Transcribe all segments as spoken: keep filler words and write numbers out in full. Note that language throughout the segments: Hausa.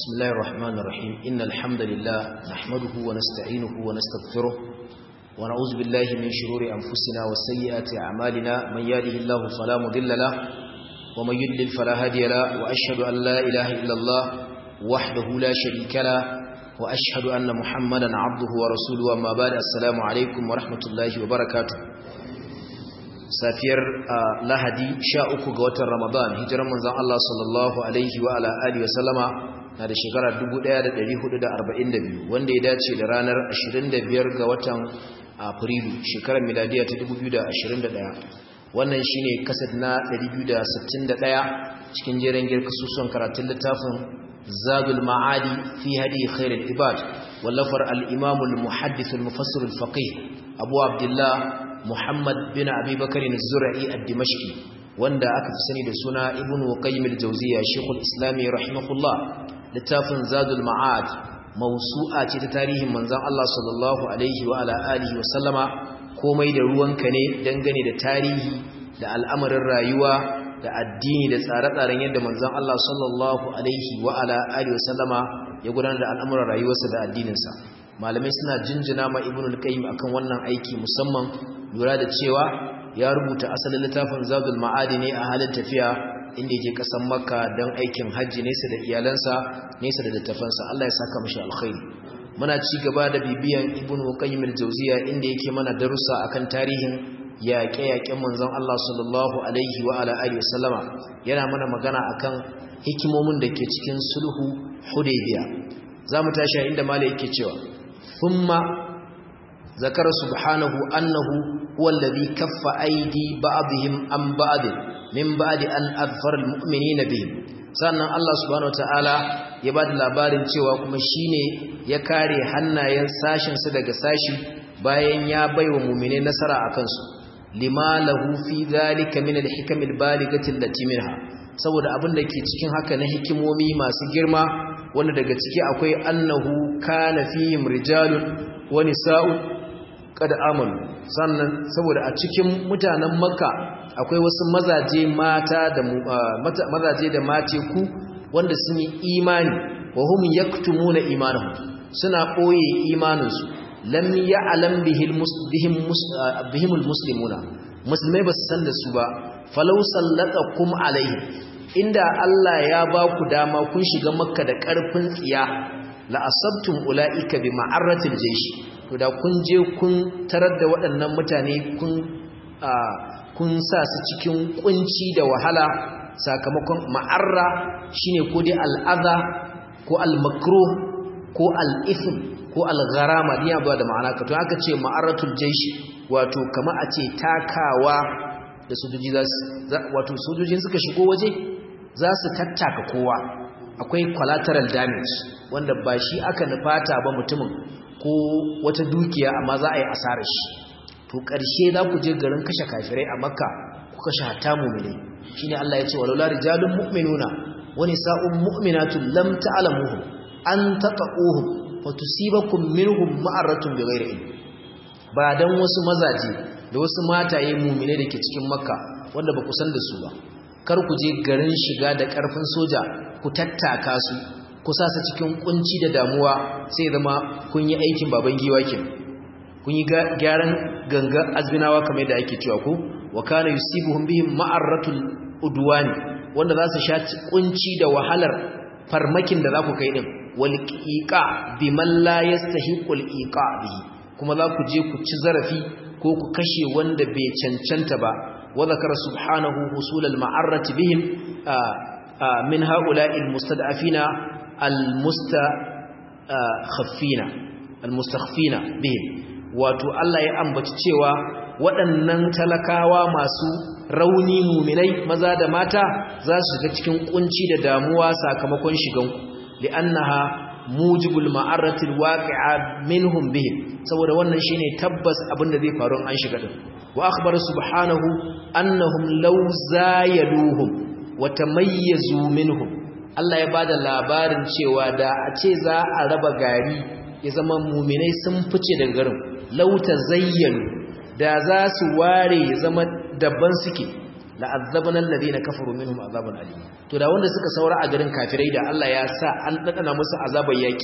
بسم الله الرحمن الرحيم إن الحمد لله نحمده ونستعينه ونستغفره ونعوذ بالله من شرور أنفسنا وسيئات أعمالنا من يهده الله فلا مضل له ومن يضلل فلا هادي له وأشهد أن لا إله إلا الله وحده لا شريك له وأشهد أن محمدا عبده ورسوله أما بعد السلام عليكم ورحمة الله وبركاته safiyar lahadi sha uku ga watan ramadan hijiran manzon Allah sallallahu alaihi wa ala alihi wa sallama na da shekara dubu ɗaya da ɗari hudu da arba'in da biyu wanda ya dace da ranar ashirin da biyar ga watan afrilu shekarar miladiya ta dubu biyu da ashirin da ɗaya wannan shine kasad na ɗari biyu da sittin da ɗaya cikin jeren girkasusuwan karatun littafin zadul ma'adi fi hadi khairul ibad wallafar al-imam al-muhaddith al-mufassir al-faqih abu abdullah Muhammad bin Abi Bakr az-Zura'i ad-Dimashqi wanda aka fi sani da suna Ibn Qayyim al-Jawziyya Sheikhul Islam rahimahullah littafin Zadul Ma'ad mawsu'a ce ta tarihin manzon Allah sallallahu alaihi wa ala alihi wa sallama komai da ruwanka ne dangane da tarihi da al'amarin rayuwa da addini da tsare-tsaren yadda manzon Allah sallallahu alaihi wa ala alihi wa sallama ya gudanar da al'amuran rayuwarsa da addininsa malamai suna jinjina ma Ibn al-Qayyim akan wannan aiki musamman lura da cewa ya rubuta asalin littafin Zadul Ma'adi ne a halin tafiya inda yake kasan Makka don aikin hajji nesa da iyalansa nesa da littafansa Allah ya saka mishi alkhairi muna ci gaba da bibiyan Ibn Qayyim al-Jawziyya inda yake mana darussa akan tarihin yaƙe-yaƙen manzon Allah sallallahu alaihi wa ala alihi wasallama yana mana magana akan hikimomin da ke cikin sulhu Hudaybiyah zamu tashi inda malai yake cewa thumma ذكر سبحانه أنه هو الذي كف أيدي بعضهم عن بعض من بعد أن أظفر المؤمنين بهم sannan Allah subhanahu wataala ya bada labarin cewa kuma shine ya kare hannayen sashin su daga sashi bayan ya baiwa mu'mine nasara akan su lima lahu fi zalika min al-hikam al-balighati allati minha saboda abin da ke cikin haka na hikimomi masu girma wanda daga ciki akwai annahu kana fihim rijalun wa nisa'un kada amalu sannan saboda a cikin mutanen makka akwai wasu mazaje mata da mazaje da mace ku wanda sun yi imani wa hum yaktumuna imanahum suna boye imaninsu lam ya'lam bihil musbihim bihimul muslimuna musulmai ba su san da su ba falau sallatakum alaihi inda Allah ya ba ku dama kun shiga makka da karfin tsiya la asabtum ulaika bi ma'arratil jaysh to da kun je kun tarar da waɗannan mutane kun kun sa su cikin kunci da wahala sakamakon ma'arra shine ko dai al'adha ko al-makruh ko al-ithm ko al-gharama diya ba da ma'ana ka to aka ce ma'arratul jaysh wato kamar a ce takawa da sojoji za su wato sojojin suka shigo waje za su tattaka kowa akwai collateral damage wanda ba shi aka nufata ba mutumin ko wata dukiya amma za a yi asarar shi to ƙarshe za ku je garin kashe kafirai a makka ku kashe hatta mu'minai shine Allah ya ce walaula rijalun mu'minuna wa nisa'un mu'minatun lam ta'lamuhum an taqahuhum fatusibakum minhum ma'aratun bighairi ilm ba dan wasu mazaje da wasu mataye mu'minai dake cikin makka wanda ba ku san da su ba kar ku je garin shiga da ƙarfin soja ku tattaka su ku sa su cikin kunci da damuwa sai zama kun yi aikin baban giwa ke kun yi gyaran ganga azbinawa kamar da ake cewa ko wa kana yusibuhum bihim ma'arratul udwani wanda za su sha kunci da wahalar farmakin da za ku kai din wal iqa biman la yastahiqul iqa bihi kuma za ku je ku ci zarafi ko ku kashe wanda bai cancanta ba wa zakara subhanahu husulal ma'arrati bihim min ha'ula'il mustad'afina al-mustakhaffina al-mustakhfina bihim wato Allah ya ambaci cewa waɗannan talakawa masu rauni mu'minai maza da mata za su shiga cikin kunci da damuwa sakamakon shigan li'annaha mujibul ma'aratil waqi'a minhum bihim saboda wannan shine tabbas abin da zai faru an shiga din wa akhbara subhanahu annahum law zayaluhum wa tamayyazu minhum Allah ya bada labarin cewa da a ce za a raba gari ya zama muminai sun fice daga garin lauta zayyanu da za su ware ya zama daban suke la'azzabana alladhina kafaru minhum azaban alim to da wanda suka saura a garin kafirai da Allah ya sa an dadana musu azaban yaki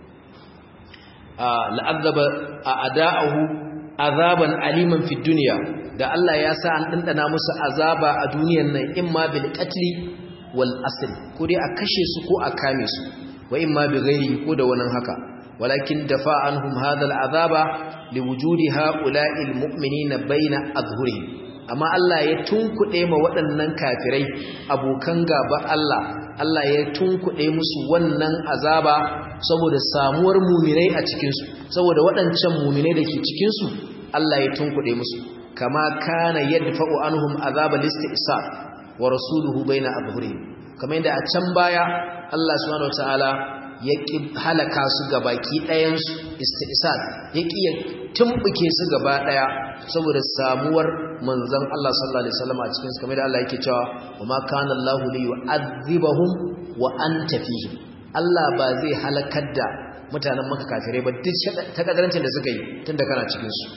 la'azzaba a'da'uhu azaban aliman fid dunya da Allah ya sa an dandana musu azaba a duniyar nan imma bil qatli wal asr ko dai a kashe su ko a kame su wa imma bi ghairi ko da wannan haka walakin dafa anhum hadha al azaba liwujudi ha'ula'i al mu'minina bayna adhhurihim amma Allah ya tunkuɗe ma waɗannan kafirai abokan gaba Allah Allah ya tunkuɗe musu wannan azaba saboda samuwar muminai a cikinsu saboda waɗancan muminai da ke cikinsu Allah ya tunkuɗe musu kama kana yadfa'u anhum azaba listi'sar wa rasuluhu baina adhhurihim kamar yadda a can baya Allah subhanahu wataala ya ki halaka su gabaki ɗayan su isti'sar ya ki ya tumbuke su gaba ɗaya saboda samuwar manzon Allah sallallahu alaihi wasallam a cikin su kamar da Allah yake cewa wama kana Allahu li yu'adhibahum wa anta fihim Allah ba zai halakar da mutanen Makka kafirai ba duk takadarancin da suka yi tunda kana cikin su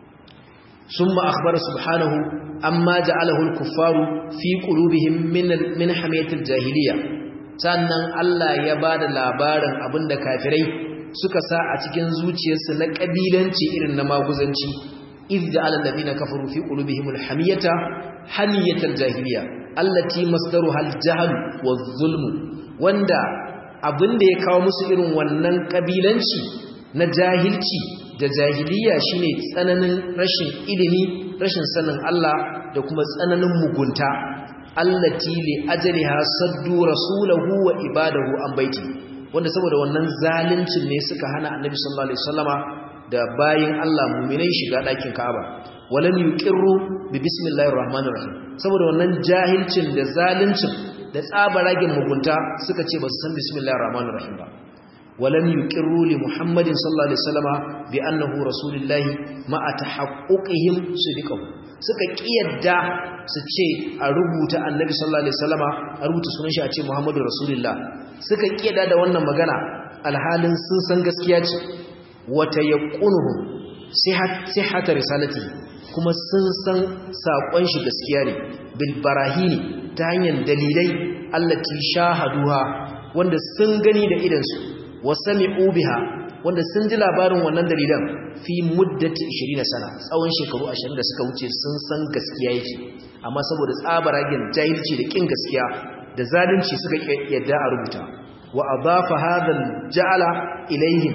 summa akhbara subhanahu amma ja'alahu al-kuffaru fi qulubihim min min hamiyatil jahiliya sannan Allah ya bada labarin abinda kafirai suka sa a cikin zuciyarsu na kabilanci irin na maguzanci إذ جعل الذين كفروا في قلوبهم الحمية حمية الجاهلية التي مصدرها الجهل والظلم وندا abinda ya kawo musu irin wannan kabilanci na jahilci da jahiliya shine tsananin rashin ilimi rashin sanin Allah da kuma tsananin mugunta allati li ajliha saddu rasulahu wa ibadahu an baiti wanda saboda wannan zaluncin ne suka hana annabi sallallahu alaihi wasallama da bayin Allah mu'minai shiga ɗakin Ka'aba walam yuqirru bi bismillahir rahmanir rahim saboda wannan jahilcin da zaluncin da tsabaragen mugunta suka ce ba su san bismillahir rahmanir rahim ba walam yuqirru li muhammadin sallallahu alaihi wasallama bi annahu rasulullahi ma'a tahaqquqihim sidqahu suka kiyarda su ce a rubuta annabi sallallahu alaihi wasallama a rubuta sunan shi a ce muhammadu rasulullah suka kiyarda da wannan magana alhalin sun san gaskiya ce wata yaqunuhum sihhata risalati kuma sun san sakon shi gaskiya ne bil barahini ta hanyar dalilai allati shahaduha wanda sun gani da idan su wasami'u biha wanda sun ji labarin wannan dalilan fi muddati ishirin sana tsawon shekaru ashirin da suka wuce sun san gaskiya yake amma saboda tsabaragen jahilci da kin gaskiya da zalunci suka yadda a rubuta wa adafa hadha ja'ala ilaihim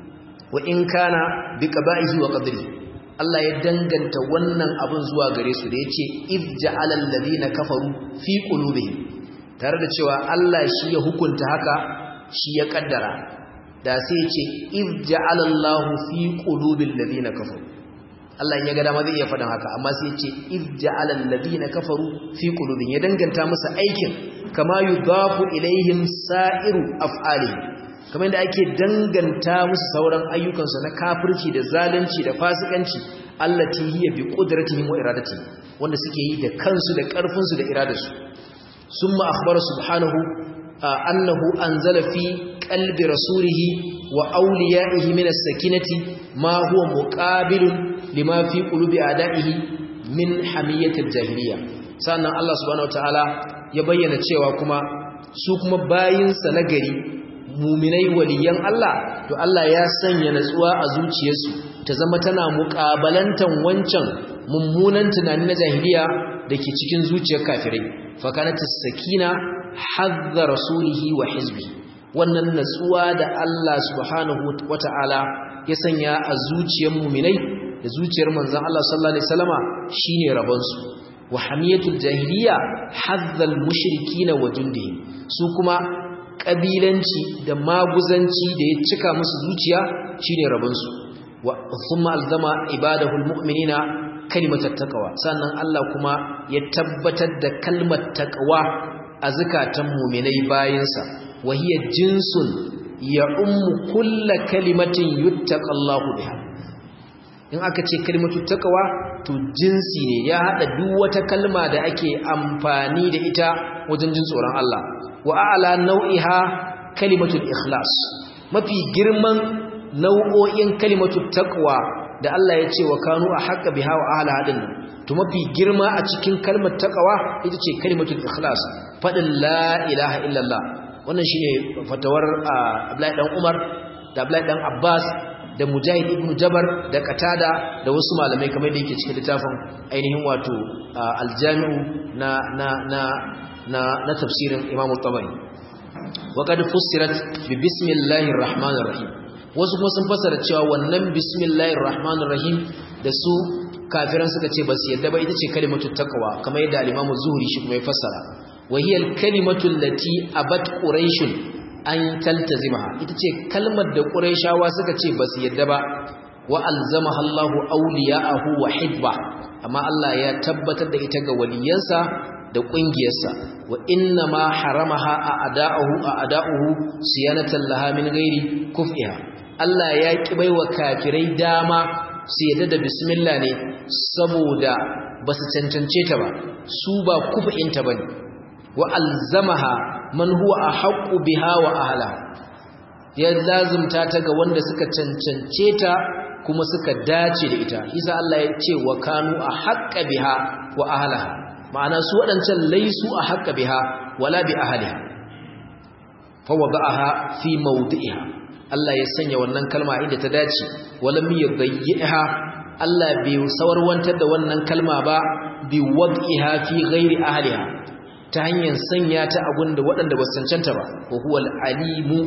wa in kana bi qaba'ihi wa qadri Allah ya danganta wannan abun zuwa gare su da yace iz ja'ala alladhina kafaru fi qulubihim tare da cewa Allah shi ya hukunta haka shi ya kaddara da sai yace iz ja'ala Allahu fi qulubil ladina kafaru Allah ya ga dama zai iya faɗin haka amma sai yace iz ja'ala alladhina kafaru fi qulubihim ya danganta musu aikin kama yudafu ilaihim sa'iru af'alihim kamar yadda ake danganta musu sauran ayyukansu na kafirci da zalunci da fasikanci allati hiya bi qudratihim wa iradatihim wanda suke yi da kansu da karfinsu da iradarsu summa akhbara subhanahu annahu anzala fi qalbi rasulihi wa awliyaihi min as-sakinati ma huwa muqabilun lima fi qulubi a'da'ihi min hamiyati al-jahiliya sannan Allah subhanahu wataala ya bayyana cewa kuma su kuma bayinsa na gari muminai waliyan Allah to Allah ya sanya natsuwa a zuciyarsu ta zama tana muƙabalantan wancan mummunan tunani na jahiliya dake cikin zuciyar kafirai fa kanatis sakina hadda rasulihi wa hizbi wannan natsuwa da Allah subhanahu wata'ala ya sanya a zuciyar muminai da zuciyar manzon Allah sallallahu alaihi wasallama shine rabon su wa hamiyatul jahiliya hadda al mushrikina wa jundihim su kuma kabilanci da maguzanci da ya cika musu zuciya shine rabonsu wa thumma alzama ibadahu almu'minina kalimatat taqwa sannan Allah kuma ya tabbatar da kalmar taqwa a zakatan mu'minai bayinsa wa hiya jinsun ya ummu kull kalimatin yuttaqallahu biha in aka ce kalimatu taqwa to jinsi ne ya hada duk wata kalma da ake amfani da ita wajen jin tsoron Allah wa a'la nau'iha kalimatul ikhlas mafi girman nau'o'in kalimatul taqwa da Allah ya ce wa kanu ahqqa biha wa ahliha din to mafi girma a cikin kalmar taqwa ita ce kalimatul ikhlas fadin la ilaha illallah wannan shine fatawar Abdullahi dan Umar da Abdullahi dan Abbas da Mujahid ibn Jabar da Qatada da wasu malamai kamar da yake cikin littafin ainihin wato al-Jami'u na na na na na tafsirin Imam al-Tabari wa qad fussirat bi bismillahir rahmanir rahim wasu kuma sun fassara cewa wannan bismillahir rahmanir rahim da su kafiran suka ce basu yadda ba ita ce kalimatut taqwa kamar yadda al-Imam az-Zuhri shi kuma ya fassara wa hiya al-kalimatu allati abat quraish an taltazimaha ita ce kalmar da quraishawa suka ce basu yadda ba wa alzamaha Allahu awliya'ahu wa hibba amma Allah ya tabbatar da ita ga waliyansa da kungiyarsa wa inna ma haramaha a'da'uhu a'da'uhu siyanatan laha min ghairi kuf'iha Allah ya ki baiwa kafirai dama su yadda da bismillah ne saboda basu cancance ta ba su ba kuf'inta bane wa alzamaha man huwa ahqqu biha wa ahliha ya lazumta ta ga wanda suka cancance ta kuma suka dace da ita isa Allah ya ce wa kanu ahqqa biha wa ahliha ma'ana su wadancan laisu ahqqa biha wala bi ahliha fa wada'aha fi mawdi'iha Allah ya sanya wannan kalma inda ta dace walam yudayyiha Allah bai sawarwantar da wannan kalma ba bi wad'iha fi ghairi ahliha ta hanyar sanya ta abun da waɗanda ba su cancanta ba wa huwal alimu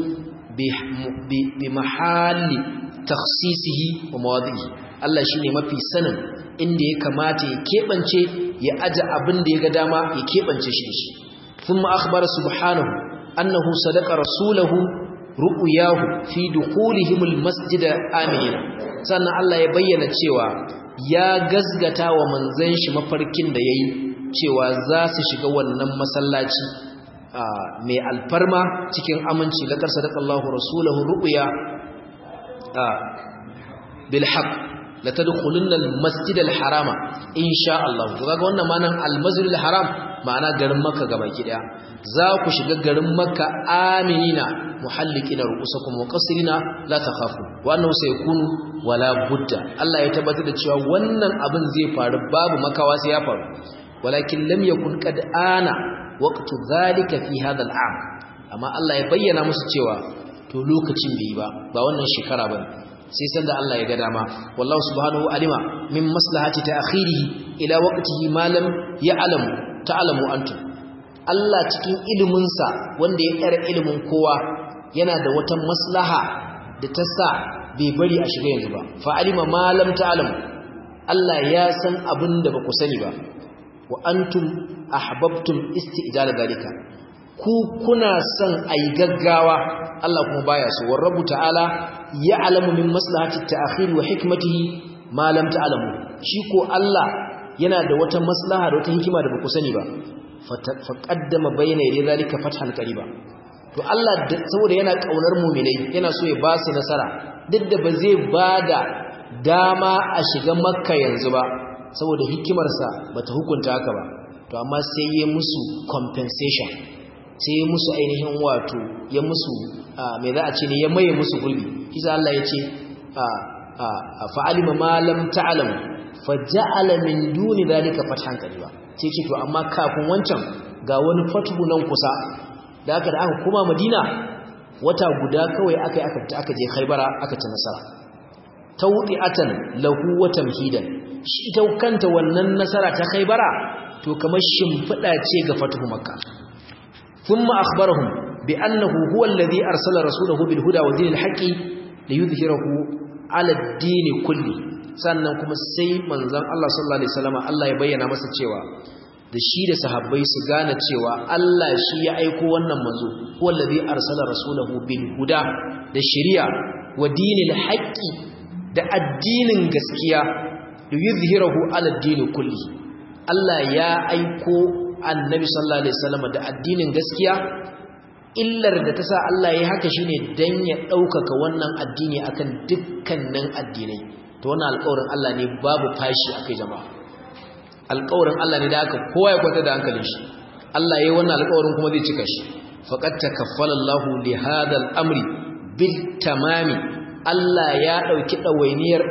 bi mahalli takhsisihi wa mawadihi Allah shine mafi sanin inda ya kamata ya kebance ya aje abin da ya ga dama ya kebance shi da shi thumma akhbara subhanahu annahu sadaqa rasulahu ru'yahu fi dukhulihim almasjid amina sannan Allah ya bayyana cewa ya gazgata wa manzon shi mafarkin da yayi cewa za su shiga wannan masallaci mai alfarma cikin aminci laqad sadaqallahu rasulahu ru'ya bil haqq la tadkhulunna al masjid al harama insha Allah to kaga wannan ma'anan al masjid al haram ma'ana garin makka gabaki daya za ku shiga garin makka aminina muhallikina ru'usakum wa qasrina la takhafu wa annahu sayakunu wala budda Allah ya tabbatar da cewa wannan abin zai faru babu makawa sai ya faru walakin lam yakun qad ana waqtu zalika fi hadha al'am amma Allah ya bayyana musu cewa to lokacin bai ba ba wannan shekara bane sai sanda Allah ya ga dama wallahu subhanahu alima min maslahati ta'khirihi ila waqtihi ma lam ya'lamu ta'lamu antum Allah cikin ilimin sa wanda ya kare ilimin kowa yana da wata maslaha da ta sa bai bari a shiga yanzu ba fa alima ma lam ta'lamu Allah ya san abin da ba ku sani ba wa antum ahbabtum istijal dalika ku kuna son ayi gaggawa Allah kuma baya so wa rabbu ta'ala ya'lamu min maslahati ta'khir wa hikmatihi ma lam ta'lamu shi ko Allah yana da wata maslaha da wata hikima da baku sani ba fa qaddama bayna yaday zalika fathan qariba to Allah saboda yana kaunar mu'minai yana so ya ba su nasara duk da ba zai bada dama a shiga makka yanzu ba saboda hikimarsa bata hukunta haka ba to amma sai ya musu compensation sai ya musu ainihin wato ya musu me za a ce ne ya maye musu gurbi kisa Allah ya ce fa'alima ma lam ta'lam faja'ala min duni zalika fathan qariba sai ce to amma kafin wancan ga wani fatuhu nan kusa da aka da aka kuma Madina wata guda kawai aka aka aka je Khaybara aka ci nasara tawdi'atan lahu wa tamhidan shi ita kanta wannan nasara ta Khaybara to kamar shimfida ce ga fatuhu Makka thumma akhbarahum bi annahu huwa alladhi arsala rasulahu bil huda wa dinil haqqi liyudhhirahu ala ad-din kulli sannan kuma sai manzon Allah sallallahu alaihi wasallam Allah ya bayyana masa cewa da shi da sahabbai su gane cewa Allah shi ya aiko wannan manzo huwa alladhi arsala rasulahu bil huda da shari'a wa dinil haqqi da addinin gaskiya liyudhhirahu ala ad-din kulli Allah ya aiko annabi sallallahu alaihi wasallam da addinin gaskiya illar da ta sa Allah ya haka shine dan ya daukaka wannan addini akan dukkanin addinai to wannan alƙawarin Allah ne babu fashi akai jama'a alƙawarin Allah ne da aka kowa ya kwata da hankalin shi Allah yayi wannan alƙawarin kuma zai cika shi faqad takaffala Allahu li hadha al-amri bil tamami Allah ya dauki dawainiyar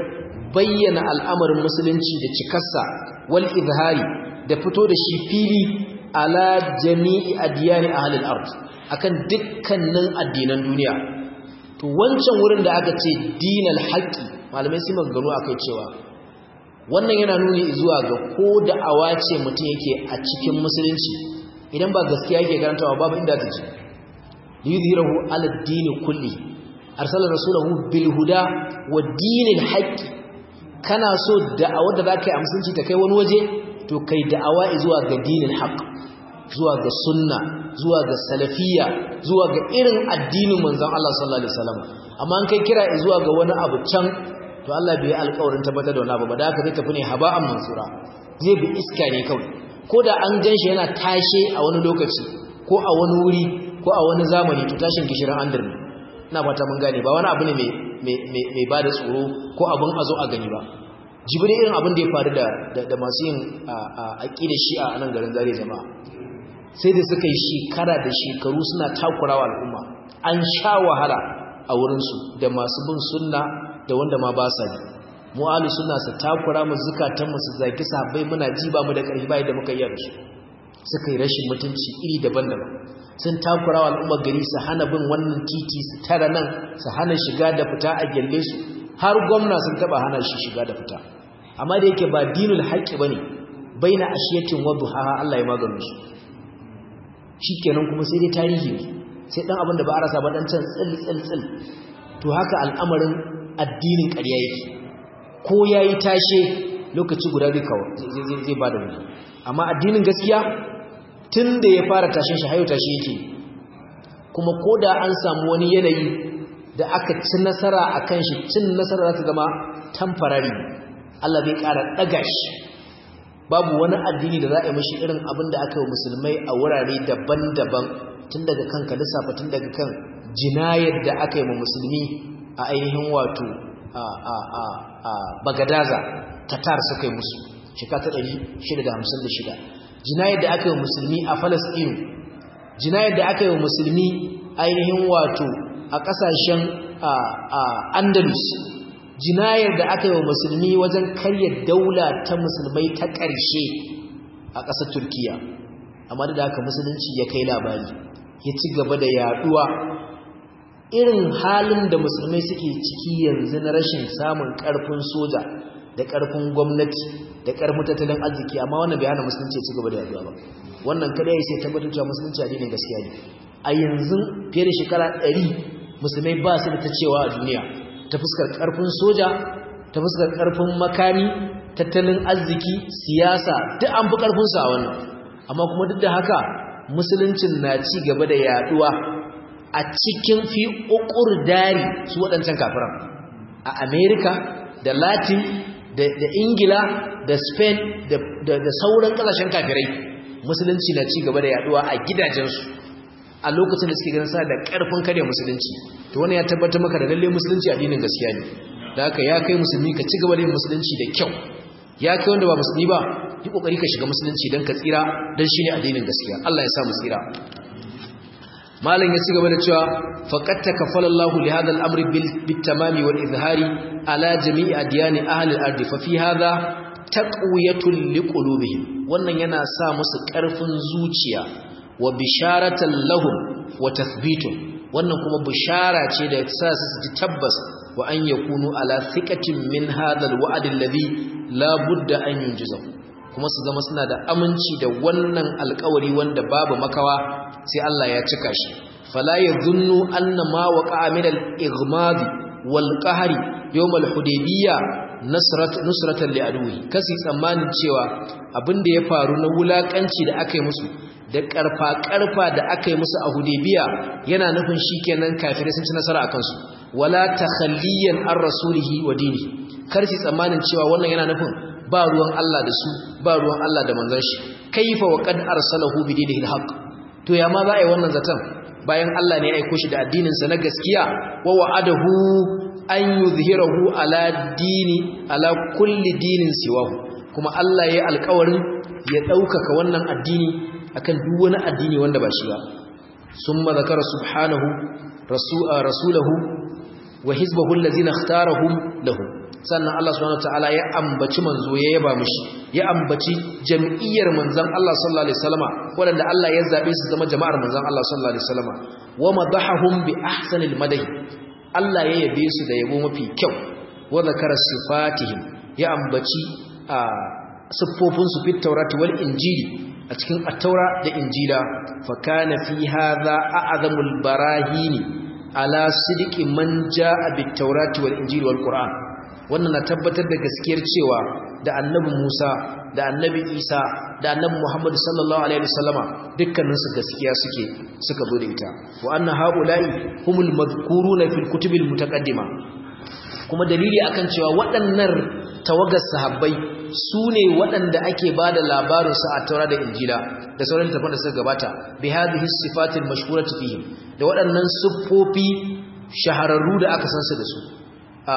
bayyana al'amarin musulunci da cikarsa wal izhari da fito da shi fili ala jami'i adiyani ahlil ard akan dukkanin addinan duniya. To wancan wurin da aka ce dinal haqqi malamai sun maganganu akai cewa wannan yana nuni zuwa ga ko da awace mutum yake a cikin musulunci idan ba gaskiya yake karantawa babu inda ta ce liyudhirahu ala ad-din kulli arsala rasulahu bil huda wa dinil haqqi. Kana so da'awar da zaka yi a musulunci ta kai wani waje to kai da'awa zuwa ga dinil haqq, zuwa ga sunna, zuwa ga salafiyya, zuwa ga irin addinin manzon Allah sallallahu alaihi wasallam. Amma an kai kira zuwa ga wani abu can to Allah bai alƙawarin tabbatar da wani abu ba, da haka zai tafi ne haba'an mansura, zai bi iska ne kawai. Ko da an ganshi yana tashe a wani lokaci ko a wani wuri ko a wani zamani to tashin gishirin andir ne. Ina fata mun gane ba wani abu ne mai mai bada tsoro ko abun azo a gani ba. Jibril irin abin da ya faru da da masu yin aqidar Shi'a a nan garin Zaria jama'a. Sai da suka yi shekara da shekaru suna takurawa al'umma. An sha wahala a wurin su da masu bin sunna da wanda ma ba sa yi. Mu ahli sunna su takura mu zakatan mu su zaki sahabbai muna ji ba mu da karfi bai da muka yi da su. Suka yi rashin mutunci iri daban-daban. Sun takurawa al'umma gari su hana bin wannan titi su tara nan su hana shiga da fita a gelle su. Har gwamna sun taba hana shi shiga da fita. Amma da yake ba dinul haqqi bane baina ashiyatin wa duhaha Allah ya magana shi. Shikenan kuma sai dai tarihi sai dan abin da ba a rasa ba dan can tsil tsil tsil. To haka al'amarin addinin ƙarya yake. Ko yayi tashe lokaci guda zai kawo zai zai bada wani. Amma addinin gaskiya tunda ya fara tashin shi hayo tashi yake. Kuma koda an samu wani yanayi da aka ci nasara a kan shi cin nasara za ta zama temporary, Allah zai ƙara ɗaga shi. Babu wani addini da za a yi mashi irin abin da aka yi musulmai a wurare daban-daban tun daga kan lissafa tun daga kan jinayar da aka yi ma musulmi a ainihin wato a Bagadaza Tatar suka yi musu shekara ta ɗari shida da hamsin da shida. Jinayar da aka yi musulmi a Falasɗinu, jinayar da aka yi musulmi ainihin wato a ƙasashen Andalus, jinayar da aka yi wa musulmi wajen karya daula ta musulmai ta ƙarshe a ƙasar Turkiya. Amma da haka musulunci ya kai labari, ya ci gaba da yaduwa. Irin halin da musulmai suke ciki yanzu na rashin samun ƙarfin soja da ƙarfin gwamnati da ƙarfin tattalin arziki, amma wannan bai hana musulunci ya ci gaba da yaduwa ba. Wannan kada ya sai tabbatar cewa musulunci addinin gaskiya ne. A yanzu fiye da shekara ɗari musulmai ba su da ta cewa a duniya ta fuskar karfin soja, ta fuskar karfin makami, tattalin arziki, siyasa, duk an fi karfin sa wannan. Amma kuma duk da haka musuluncin na ci gaba da yaduwa a cikin fi ukur dari su waɗancan kafiran. A America da Latin da, da Ingila da Spain da, da, da sauran ƙasashen kafirai musulunci na ci gaba da yaduwa a gidajensu a lokacin da suke ganin sa da ƙarfin kare musulunci. To wannan ya tabbatar maka da lalle musulunci addinin gaskiya ne. Da haka ya kai musulmi ka ci gaba da yin musulunci da kyau. Ya kai wanda ba musulmi ba, yi kokari ka shiga musulunci dan ka tsira, dan shine addinin gaskiya. Allah ya sa mu tsira. Malam ya ci gaba da cewa faqad takaffala Allahu li hadha al-amri bil tamami wal izhari ala jami'i adyani ahli al-ard fa fi hadha taqwiyatul liqulubihim. Wannan yana sa musu ƙarfin zuciya wa bisharatan lahum wa tathbitun. Wannan kuma bishara ce da sa su ji tabbas wa an yakunu ala thiqatin min hadha alwa'd alladhi la budda an yunjizahu, kuma su zama suna da aminci da wannan alƙawari wanda babu makawa sai Allah ya cika shi. fala yadhunnu anna ma waqa'a min al-ighmad wal qahri yawm al-hudaybiyya nasrat nusratan li aduwi. Kasi tsammanin cewa abinda ya faru na wulakanci da aka yi musu da karfa-karfa da aka yi musu a Hudaybiya yana nufin shikenan kafirai sun ci nasara akan su. Wala takhalliyan ar rasulihi wa dinihi. Karsi tsammanin cewa wannan yana nufin ba ruwan Allah da su, ba ruwan Allah da manzon shi. Kaifa wa qad arsalahu bi dinihi al-haq. To ya ma za a yi wannan zaton bayan Allah ne ya aika shi da addinin sa na gaskiya, wa wa'adahu an yuzhirahu ala dini ala kulli dinin siwahu. Kuma Allah ya yi alƙawarin ya ɗaukaka wannan addini akan duk wani addini wanda ba shi ba. Summa zakara subhanahu rasulahu wa hizbahu allazina ikhtarahum lahu. sannan Allah subhanahu wataala ya ambaci manzo ya yaba mishi ya ambaci jam'iyyar manzon Allah sallallahu alaihi wasallama wanda Allah ya zabe su zama jama'ar manzon Allah sallallahu alaihi wasallama wa madahahum bi ahsanil madahi Allah ya yabe su da yabo mafi kyau wa zakara sifatihim ya ambaci a siffofin su fit taurati wal injili a cikin at-taura da injila fa kana fi hadha a'zamul barahini ala sidqi man jaa bit taurati wal injili wal qur'an wannan na tabbatar da gaskiyar cewa da annabi Musa da annabi Isa da annabi Muhammad sallallahu alaihi wasallama dukkanin su gaskiya suke suka zo da ita wa anna haula'i humul madhkuruna fil kutubil mutaqaddima kuma dalili akan cewa waɗannan tawagar sahabbai su ne waɗanda ake ba da labarinsu a taura da injila da sauran littafan da suka gabata bi hadhihi sifatil mashhurati fihim da waɗannan siffofi shahararru da aka san su da su a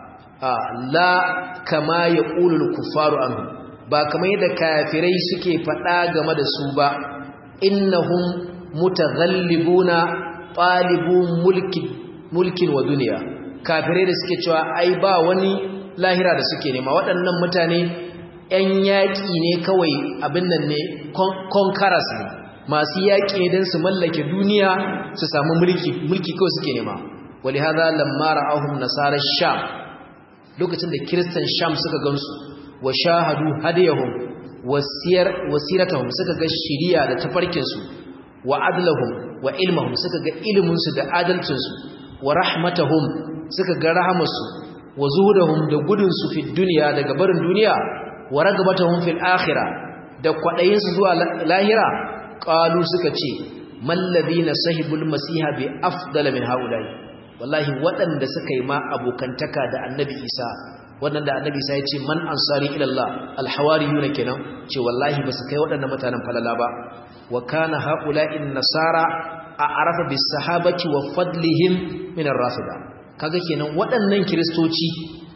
a la kama yaqulul kuffaru anhu ba kamar yadda kafirai suke faɗa game da su ba innahum mutaghallibuna talibun mulkin mulkin wa duniya kafirai da suke cewa ai ba wani lahira da suke nema waɗannan mutane ‘yan yaƙi ne kawai abin nan ne conquerors ne masu yaƙi ne don su mallake duniya su samu mulki mulki kawai suke nema wali haza lamma ra'ahum nasarar sham lokacin da kiristan sham suka gansu wa shahadu hadiyahum wasiyar wasiratahum suka ga shiriya da tafarkinsu wa adlahum wa ilmahum suka ga iliminsu da adalcinsu wa rahmatahum suka ga rahamarsu wa zuhudahum da gudunsu fi duniya daga barin duniya wa ragabatahum fil akhirah da kwadayinsu zuwa lahira qalu suka ce man ladina sahibul masiha bi afdala min haula'i wallahi wadanda suka yi ma abokantaka da annabi Isa wadanda annabi Isa ya ce man ansari ila Allah alhawariyuna kenan ce wallahi basu kai wadannan mutanen falala ba wa kana haula'in nasara a'rafa bis sahabati wa fadlihim min ar-rafida kaga kenan waɗannan kiristoci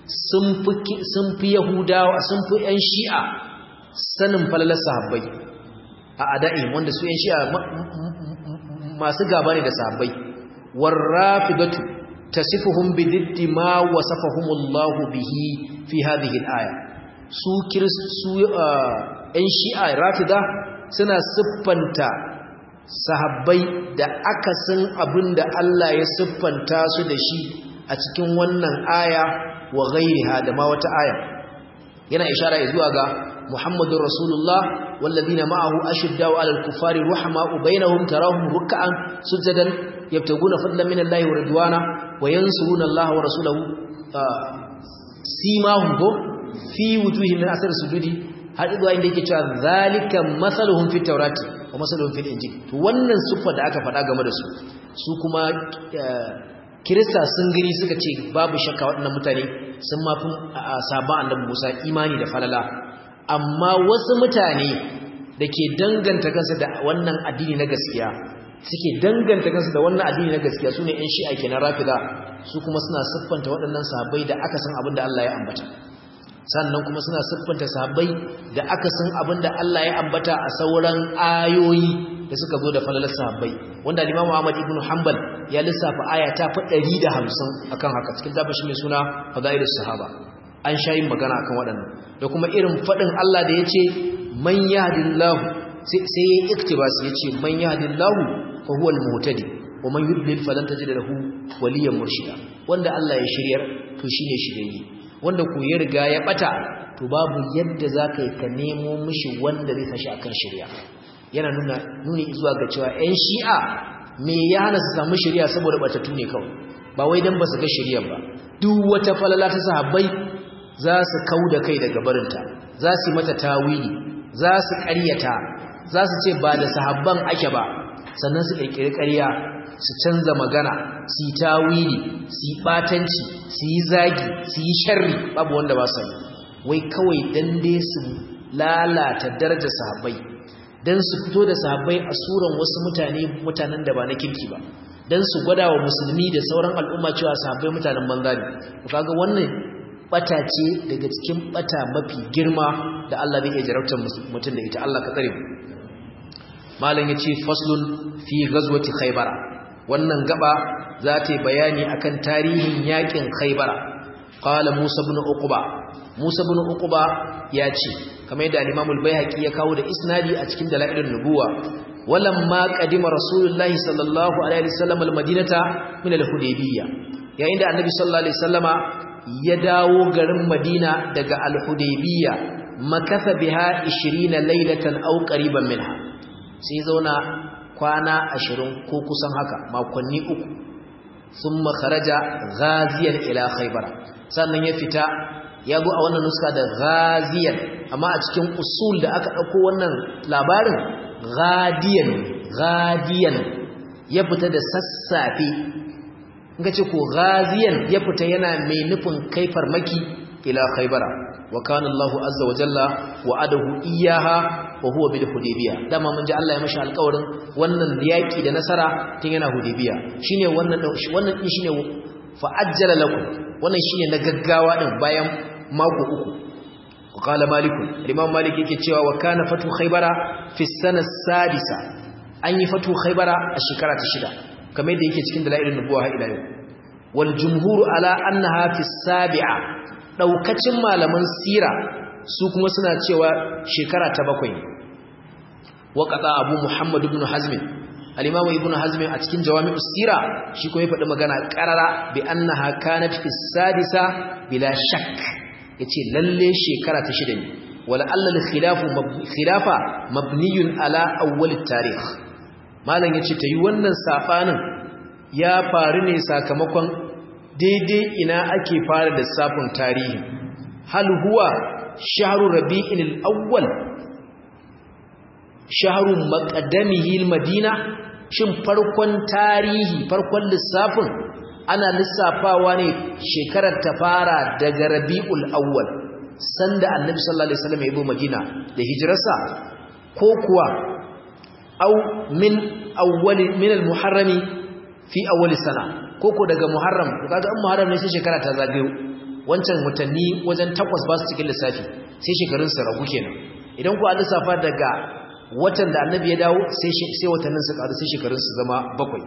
sun fi sun fi yahudawa sun fi ƴan shi'a sanin falalar sahabbai a ada'i wanda su ƴan shi'a masu gaba ne da sahabbai warrafidatu tasifuhum bididdi ma wasafahumullahu bihi fi hadhihi al-aya su kiristu ƴan shi'a rafida suna siffanta sahabbai da akasin abinda Allah ya siffanta su da shi a cikin wannan aya wa ghairiha da ma wata aya yana ishara zuwa ga Muhammadur Rasulullah walladina ma'ahu ashiddau 'alal kuffari ruhama'u bainahum tarahum ruk'an sujadan yabtaguna fadlan min Allah wa ridwana wa yansuruna Allah wa rasulahu simahum fi wujuhihim min asar sujudi har zuwa inda yake cewa zalika masaluhum fit tawrati wa masaluhum fil injil to wannan siffa da aka faɗa game da su su kuma kirista sun gani suka ce babu shakka waɗannan mutane sun mafi sabon annabi Musa imani da falala amma wasu mutane da ke danganta kansu da wannan addini na gaskiya suke danganta kansu da wannan addini na gaskiya sune ƴan shi'a kenan rafida su kuma suna siffanta waɗannan sahabbai da aka san abin da Allah ya ambata sannan kuma suna siffanta sahabbai da aka san abin da Allah ya ambata a sauran ayoyi da suka zo da falalar sahabbai wanda Imam Ahmad ibn Hanbal ya lissafa aya ta fa ɗari da hamsin akan haka cikin dabashi mai suna Fadailus Sahaba an shayin magana akan waɗannan da kuma irin fadin Allah da yace man yahdillahu sai yayin iktibas yace man yahdillahu fa huwal muhtadi wa man yudlil falan tajid lahu waliyan murshida wanda Allah ya shiryar to shine shirye wanda ku ya riga ya bata to babu yadda zaka yi ka nemo mishi wanda zai tashi akan shiriya yana nuna nuni zuwa ga cewa ƴan shi'a me ya hana su samu shiriya saboda batatu ne kawai ba wai dan basu ga shiriyar ba duk wata falala ta sahabbai za su kauda kai daga barinta za su mata tawili za su ƙaryata za su ce ba da sahabban ake ba sannan su kirkiri ƙarya su canza magana su yi tawili su yi batanci su yi zagi su yi sharri babu wanda ba su wai kawai dan dai su lalata darajar sahabbai dan su fito da sahabbai a suran wasu mutane mutanen da ba na kirki ba dan su gwada wa musulmi da sauran al'umma cewa sahabbai mutanen banza ne kaga wannan bata ce daga cikin bata mafi girma da Allah bai iya jarabtar mutum da ita Allah ka tsare mu malam yace faslun fi ghazwati khaybara wannan gaba za ta yi bayani akan tarihin yakin khaybara qala Musa ibn Uqba Musa ibn Uqba ya ce kamar yadda al-Imam al-Baihaqi ya kawo da isnadi a cikin dalailun nubuwa walamma qadima rasulullahi sallallahu alaihi wasallam al-madinata min al-hudaybiyya yayin da annabi sallallahu alaihi wasallama ya dawo garin Madina daga al-hudaybiyya makatha biha ishirina laylatan aw qariban minha sai zauna kwana ashirin ko kusan haka makonni uku thumma kharaja ghaziyan ila khaybar sannan ya fita ya go a wannan nuska da ghaziyan amma a cikin usul da aka dauko wannan labarin ghadiyan ghadiyan ya fita da sassafe in ka ce ko ghaziyan ya fita yana mai nufin kai farmaki ila khaybara wa kana Allahu azza wa jalla wa'adahu iyyaha wa huwa bil hudaybiyah dama mun ji Allah ya mashi alƙawarin wannan yaki da nasara tun yana hudaybiyah shine wannan wannan din shine fa ajjala lakum wannan shine na gaggawa din bayan mako uku qala malik imam malik yake cewa wa kana fatu khaybara fi sana sadisa an yi fatu khaybara a shekara ta shida kamar yadda yake cikin dalailun nubuwa har ila yau wal jumhur ala annaha fi sabi'a daukacin malaman sira su kuma suna cewa shekara ta bakwai wa qata abu muhammad ibn hazm al-imam ibn hazm a cikin jawami'us sira shi kuma ya faɗi magana qarara bi annaha kanat fi sadisa bila shakk yace lalle shekara ta shida ne wala allal khilafu khilafa mabniyun ala awwal at-tarikh malan yace tayi wannan safanin ya faru ne sakamakon daidai ina ake fara da safin tarihi hal huwa shahru rabi'in al-awwal shahru maqdamihi al-madina shin farkon tarihi farkon lissafin ana lissafawa ne shekarar ta fara daga rabi'ul awwal sanda annabi sallallahu alaihi wasallam ya yi madina da hijirarsa ko kuwa au min awwal min al-muharrami fi awwal sana koko daga muharram kaga in muharram ne sai shekara ta zagayo wancan watanni wajen takwas ba su cikin lissafi sai shekarun su ragu kenan idan ku an lissafa daga watan da annabi ya dawo sai sai watannin su karu sai shekarun su zama bakwai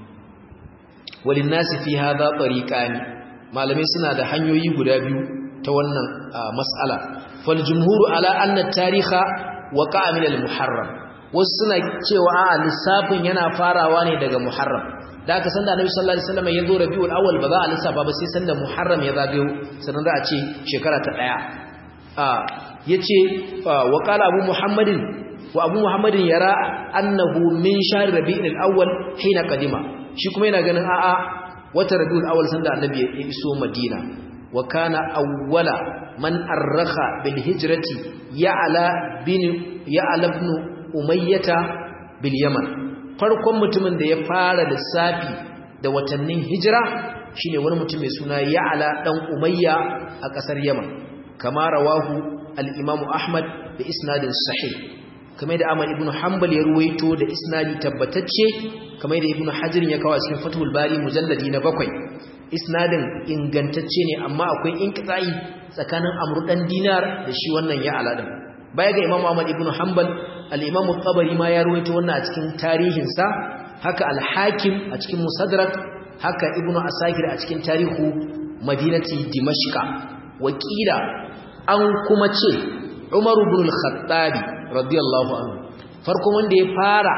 walin nasi fi hadha tariqani malamai suna da hanyoyi guda biyu ta wannan mas'ala fal jumhuru ala anna tariha waqa min al muharram wasu suna cewa a lissafin yana farawa ne daga muharram da aka san da annabi sallallahu alaihi wasallam ya zo rabiul awwal ba za a lissafa ba sai san da muharram ya zagayo sannan za a ce shekara ta daya a yace wa qala abu muhammadin wa abu muhammadin yara annahu min shahr rabiul awwal hina qadima shi kuma yana ganin a'a wata rabiul awwal san da annabi ya iso madina wa kana awwala man arraha bil hijrati ya'la bin ya'la ibn umayyah bil yaman farkon mutumin da ya fara lissafi da watannin hijira shine wani mutum mai suna Ya'la dan Umayya a kasar Yaman kama rawahu al-Imam Ahmad da isnadin sahih kamar da Ahmad ibn Hanbal ya ruwaito da isnadi tabbatacce kamar da Ibn Hajar ya kawo cikin Fathul Bari mujalladi na bakwai isnadin ingantacce ne amma akwai inqita'i tsakanin Amr dan Dinar da shi wannan Ya'la din baya ga Imam Ahmad ibn Hanbal al-Imam al-Tabari ma ya ruwaito wannan a cikin tarihinsa haka al-Hakim a cikin Musaddarak haka Ibn Asakir a cikin tarihu Madinati Dimashq wakila an kuma ce Umar ibn al-Khattab radiyallahu anhu farko wanda ya fara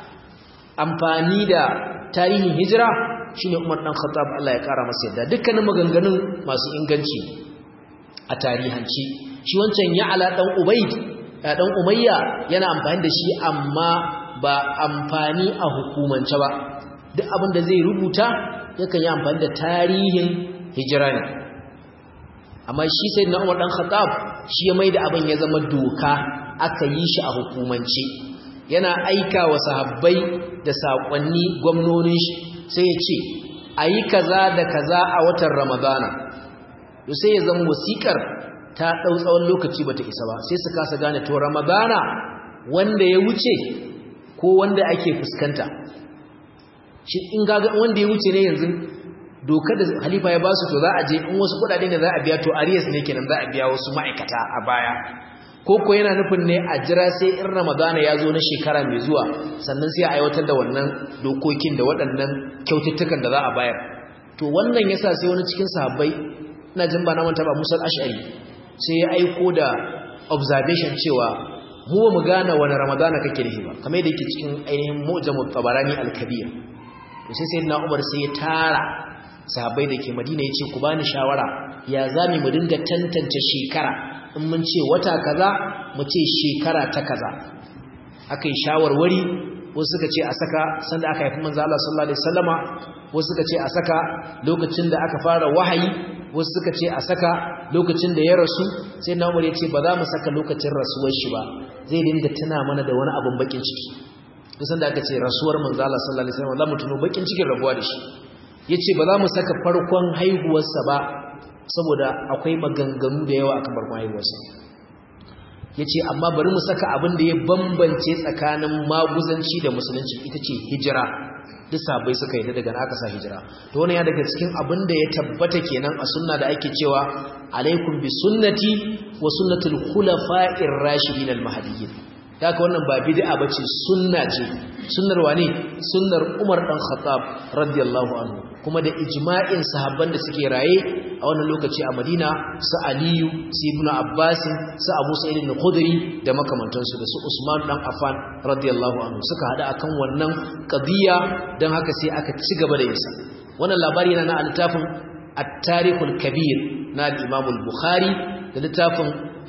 amfani da tarihin hijira shine Umar dan Khattab Allah ya kara masa yadda dukkanin maganganun masu inganci a tarihanci shi wancan Ya'la dan Ubayd dan Umayya yana amfani da shi amma ba amfani a hukumance ba duk abin da zai rubuta yakan yi amfani da tarihin hijira ne amma shi sayyidina Umar dan Khattab shi ya maida abin ya zama doka aka yi shi a hukumance yana aika wa sahabbai da sakonni gwamnonin shi sai ya ce ayi kaza da kaza a watan Ramadana to sai ya zama wasikar ta dau tsawon lokaci bata isa ba sai su kasa gane to Ramadana wanda ya wuce ko wanda ake fuskanta shi in ga wanda ya wuce ne yanzu dokar da halifa ya basu to za a je in wasu kudade ne za a biya to arrears ne kenan za a biya wasu ma'aikata a baya ko ko yana nufin ne a jira sai in Ramadana ya zo na shekara mai zuwa sannan sai a aiwatar da wannan dokokin da waɗannan kyaututtukan da za a bayar to wannan yasa sai wani cikin sahabbai ina jin ba na manta ba Musa al-Ash'ari sai ya aiko da observation cewa mu ba mu gane wani Ramadana kake nufi ba kamar yadda yake cikin ainihin Mu'jamut Tabarani al-Kabir to sai sayyidina Umar sai ya tara sahabbai da ke Madina yace ku bani shawara ya zami mu dinga tantance shekara in mun ce wata kaza mu ce shekara ta kaza akai shawarwari wasu suka ce a saka sanda aka haifi manzo Allah sallallahu alaihi wasallama wasu suka ce a saka lokacin da aka fara wahayi wasu suka ce a saka lokacin da ya rasu sai na Umar ya ce ba za mu saka lokacin rasuwar shi ba zai dinga tuna mana da wani abun bakin ciki kusan da aka ce rasuwar manzo Allah sallallahu alaihi wasallam za mu tuno bakin cikin rabuwa da shi yace ba za mu saka farkon haihuwarsa ba saboda akwai maganganu da yawa akan farkon haihuwarsa yace amma bari mu saka abin da ya bambance tsakanin maguzanci da musulunci ita ce hijira duk sahabbai suka yi daga aka sa hijira to wannan ya daga cikin abin da ya tabbata kenan a sunna da ake cewa alaikum bi sunnati wa sunnatul khulafa'ir rashidin al mahdiyyin haka wannan ba bid'a bace sunna ce sunnar wane sunnar Umar dan Khattab radiyallahu anhu kuma da ijma'in sahabban da suke raye a wannan lokaci a Madina su Aliyu su Ibn Abbas su Abu Sa'id al-Khudri da makamantansu da su Usman dan Affan radiyallahu anhu suka hada akan wannan qadiya dan haka sai aka ci gaba da yinsa wannan labari yana na littafin At-Tarikhul Kabir na al-Imam al-Bukhari da littafin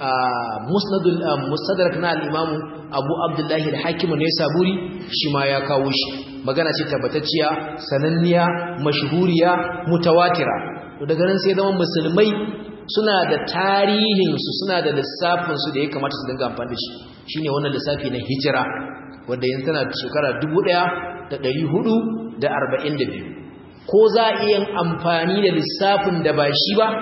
Musnadul Mustadrak na al-Imam Abu Abdullah al-Hakim ne Saburi shi ma ya kawo shi magana ce tabbatacciya sananniya mashhuriya mutawatira to daga nan sai zaman musulmai suna da tarihin su suna da lissafin su da ya kamata su dinga amfani da shi shine wannan lissafi na hijira wanda yanzu tana shekara dubu ɗaya da ɗari hudu da arba'in da biyu ko za a iya amfani da lissafin da ba shi ba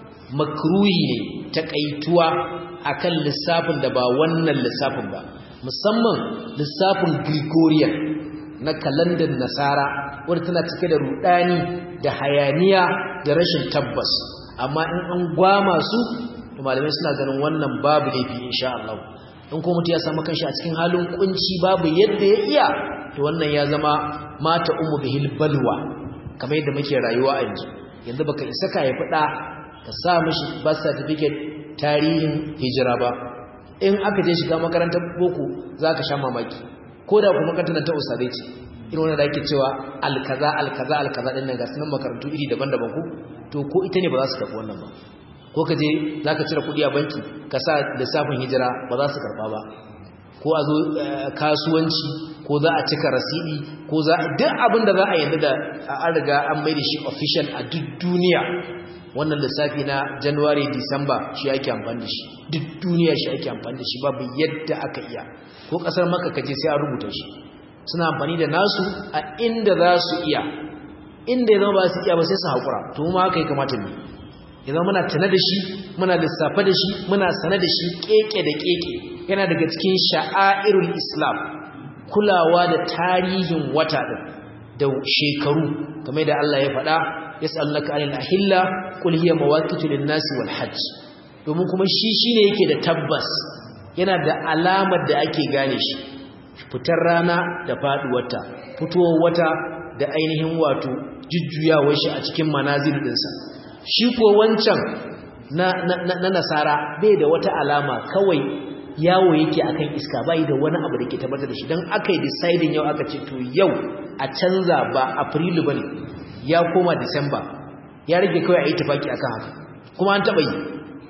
makruhi ne takaituwa akan lissafin da ba wannan lissafin ba musamman lissafin Gregorian na kalandar Nasara wanda tana cike da rudani da hayaniya da rashin tabbas amma in an gwama su malamai suna ganin wannan babu laifi insha Allah in ko mutum ya samu kanshi a cikin halin kunci babu yadda ya iya to wannan ya zama mata ummu bihil balwa kamar yadda muke rayuwa a yanzu yanzu baka isa ka haifi da ka sa mishi birth certificate tarihin hijira ba in aka je shiga makarantar boko zaka sha mamaki ko da kuma makarantar ta usadai ce irin wannan da ake cewa alkaza alkaza alkaza din nan ga sunan makarantu iri daban-daban ku to ko ita ne ba za su karɓi wannan ba ko ka je zaka cire kuɗi a banki ka sa lissafin hijira ba za su karɓa ba ko a zo kasuwanci ko za a cika rasidi ko za duk abin da za a yanda da an riga an mai da shi official a duk duniya wannan lissafi na January December shi ake amfani da shi duk duniya shi ake amfani da shi babu yadda aka iya ko kasar Makka kaje sai an rubuta shi suna amfani da nasu a inda za su iya inda ya zama ba su iya ba sai su haƙura to ma haka ya kamata ne idan muna tana da shi muna lissafa da shi muna sana da shi keke da keke yana daga cikin sha'airul Islam kulawa da tarihin wata da shekaru kamar da Allah ya faɗa yas'alunaka 'anil ahilla qul hiya mawaqitu lin-nasi wal hajj domin kuma shi shine yake da tabbas yana da alamar da ake gane shi fitar rana da faduwarta fitowar wata da ainihin wato jujjuyawar shi a cikin manazil dinsa shi ko wancan na na, na nasara bai da wata alama kawai yawo yake akan iska bai da wani abu da ke tabbatar da shi dan akai deciding yau aka ce to yau a canza ba Afrilu bane ya koma December ya rage kawai a yi tafaki akan haka kuma an taba yi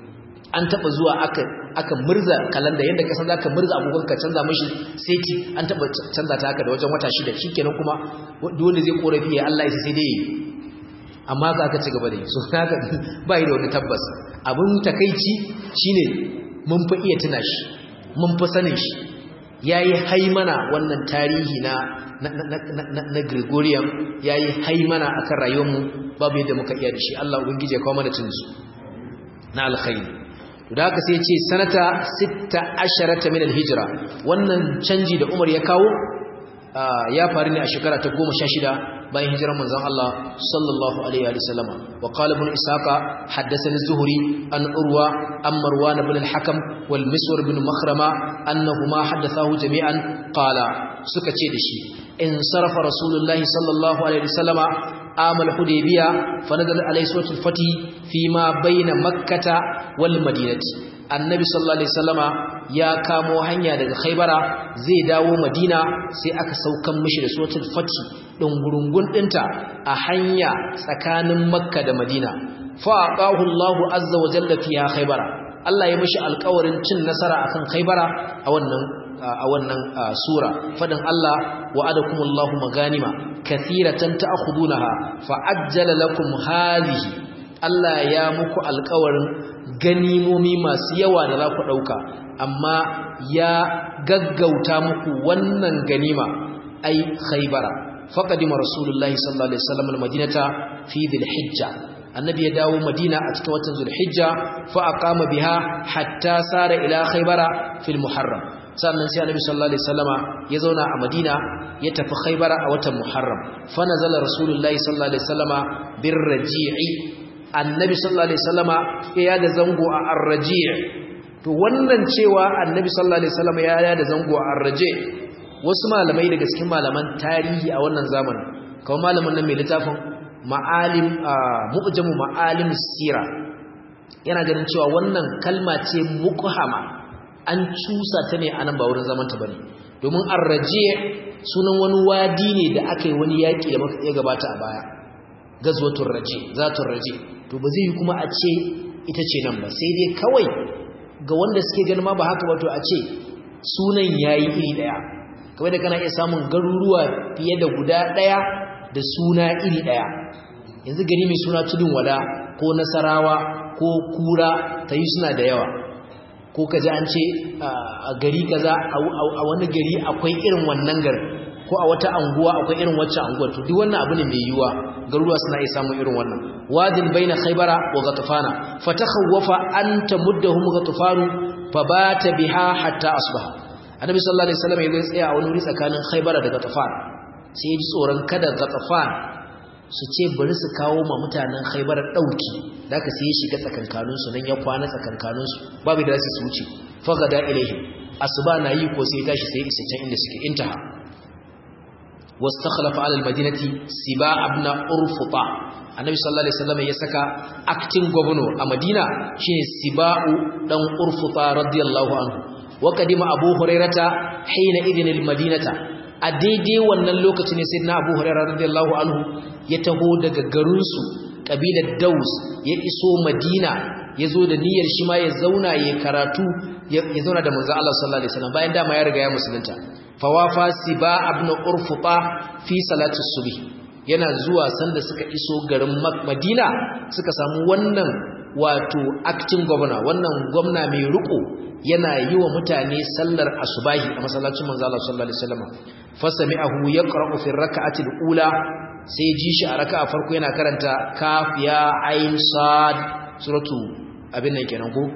an taba zuwa aka aka murza kalanda yanda ka san zaka murza agogon ka canza mishi seti an taba canza ta haka da wajen wata shida shikenan kuma dole zai korafi ya Allah ya sai dai amma ka aka ci gaba da yi so haka bai da wani tabbas abun takeici shine mun fa iya tuna shi mun fa sanin shi yayi haimana wannan tarihi na na na na, na Gregorian yayi haimana akan rayuwarmu babu yadda muka iya da shi Allah ubangije ya kawo mana tunzu na alkhairi da haka sai ya ce sanata sita asharata min alhijra wannan canji da Umar ya kawo ya faru ne a shekara ta goma sha shida bayan hijirar manzon Allah sallallahu alaihi wa sallama wa qala ibn isaqa haddathani az-zuhri an urwa an marwan ibn al-hakam wal miswar ibn makhrama annahuma haddathahu jami'an qala suka ce da shi in sarafa rasulullahi sallallahu alaihi wa sallama amal hudaybiya fa nazala alayhi suratul fatih fi ma baina makkata wal madinati annabi sallallahu alaihi wasallama ya kamo hanya daga khaybara zai dawo madina sai aka saukan mishi da suratul fatih din gurungun dinta a hanya tsakanin makka da madina fa aqahu Allahu azza wa jalla fiha khaybara Allah ya mishi alƙawarin cin nasara akan khaybara a wannan a wannan sura fadin Allah wa'adakumullahu maganima kathiratan ta'khudunaha fa'ajjala lakum hadhihi Allah ya muku alƙawarin ganimomi masu yawa da za ku dauka amma ya gaggauta muku wannan ganima ai khaybara faqadima rasulullahi sallallahu alaihi wasallam almadinata fi dhilhijja annabi ya dawo madina a cikin watan zulhijja fa aqama biha hatta sara ila khaybara fil muharram sannan sai annabi sallallahu alaihi wasallama ya zauna a madina ya tafi khaybara a watan muharram fa nazala rasulullahi sallallahu alaihi wasallama birraji'i annabi sallallahu alaihi wasallama ya da zango a arraji' to wannan cewa annabi sallallahu alaihi wasallama ya da zango a arraji' wasu malamai daga cikin malaman tarihi a wannan zamanin kawai malamin nan mai littafin ma'alim mu'jamu ma'alim sira yana ganin cewa wannan kalma ce muqhama an cusa ta ne anan ba wurin zaman ta bane domin arraji sunan wani wadi ne da aka yi wani yaki da muka gabata a baya gazwatul raji zatul raji to ba zai yi kuma a ce ita ce nan ba sai dai kawai ga wanda suke ganin ma ba haka ba to a ce sunan yayi iri daya kawai da kana iya samun garuruwa fiye da guda daya da suna iri daya yanzu gari mai suna tudun wada ko nasarawa ko kura tayi suna da yawa ko kaji an ce a gari kaza a wani gari akwai irin wannan garin ko a wata anguwa akwai irin wacce anguwa to duk wannan abu ne mai yiwuwa garuruwa suna iya samun irin wannan wadin baina khaybara wa ghatfana fatakhawwafa an tamuddahum ghatfanu fabata biha hatta asbaha annabi sallallahu alaihi wasallam ya tsaya a wani wuri tsakanin khaybara da ghatfan sai ya ji tsoron kada ghatfan su ce bari su kawo ma mutanen khaybara dauki da ka sai ya shiga tsakankanin su nan ya kwana tsakankanin su babu da su wuce fagada ilaihi asuba na yi ko sai tashi sai isa can inda suke intaha wastakhlafa ala almadinati siba ibn urfuta annabi sallallahu alaihi wasallam ya saka acting governor a madina shine siba'u dan urfuta radiyallahu anhu wa kadima abu hurairata hina idin almadinata a daidai wannan lokaci ne sayyidina abu hurairah radiyallahu anhu ya taho daga garin su kabilar daus ya iso madina yazo da niyyar shi ma ya zauna ya karatu ya zauna da manzo Allah sallallahu alaihi wasallam bayan dama ya riga ya musulunta fawafa siba ibn urfuta fi salati subh yana zuwa sanda suka iso garin madina suka samu wannan wato acting governor wannan gwamna mai riko yana yi wa mutane sallar asubahi a masallacin manzo Allah sallallahu alaihi wasallam fasami'ahu yaqra'u fi rak'ati al-ula sai ji shi a raka'a farko yana karanta kaf ya ain sad suratu abin nan kenan ko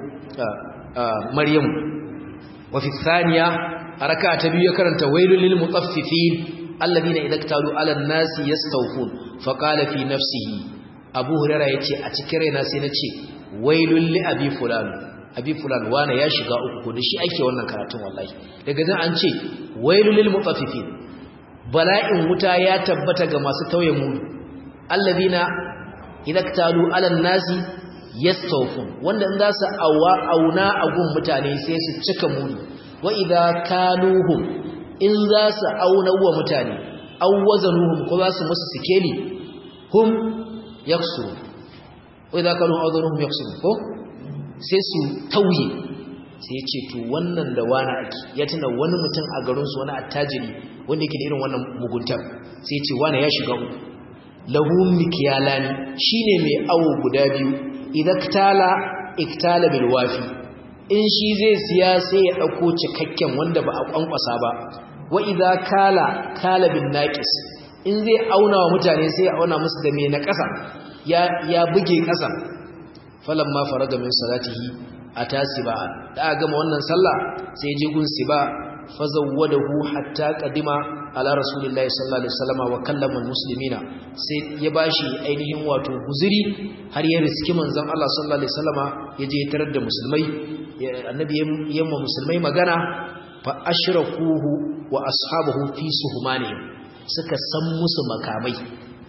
maryam wa fi thaniya a raka'a ta biyu ya karanta wailul lil mutaffifin alladhina idza iktalu 'ala an-nasi yastawfun faqala fi nafsihi abu hurairah yace a cikin raina sai nace wailul li abi fulan abi fulan wana ya shiga uku ko da shi ake wannan karatun wallahi daga zan an ce wailul lil mutaffifin bala'in wuta ya tabbata ga masu tauye mudu alladhina idza iktalu 'ala an-nasi yastawfun wanda in za su awa auna agun mutane sai su cika mudu wa idza kaluhum in za su auna wa mutane aw wazanuhum ko za su musu sikeli hum yaksuru wa idza kaluhum wazanuhum yaksuru ko sai su tauye sai ya ce to wannan da wani ake ya tuna wani mutum a garin su wani attajiri wanda yake da irin wannan muguntar sai ya ce wani ya shiga uku lahu mikyalani shine mai awo guda biyu idan ktala iktala bil wafi in shi zai siya sai ya dauko cikakken wanda ba a kwankwasa ba wa idza kala kala bin naqis in zai auna wa mutane sai ya auna musu da me na kasa ya ya buge kasa falamma faraga min salatihi atasiba da gama wannan sallah sai je gun siba fazawwadahu hatta qadima ala rasulillahi sallallahu alaihi wasallam wa kallama almuslimina sai ya bashi ainihin wato guzuri har ya riski manzon Allah sallallahu alaihi wasallam ya je tarar da musulmai annabi yamma musulmai magana fa ashrakuhu wa ashabuhu fi suhmanihim suka san musu makamai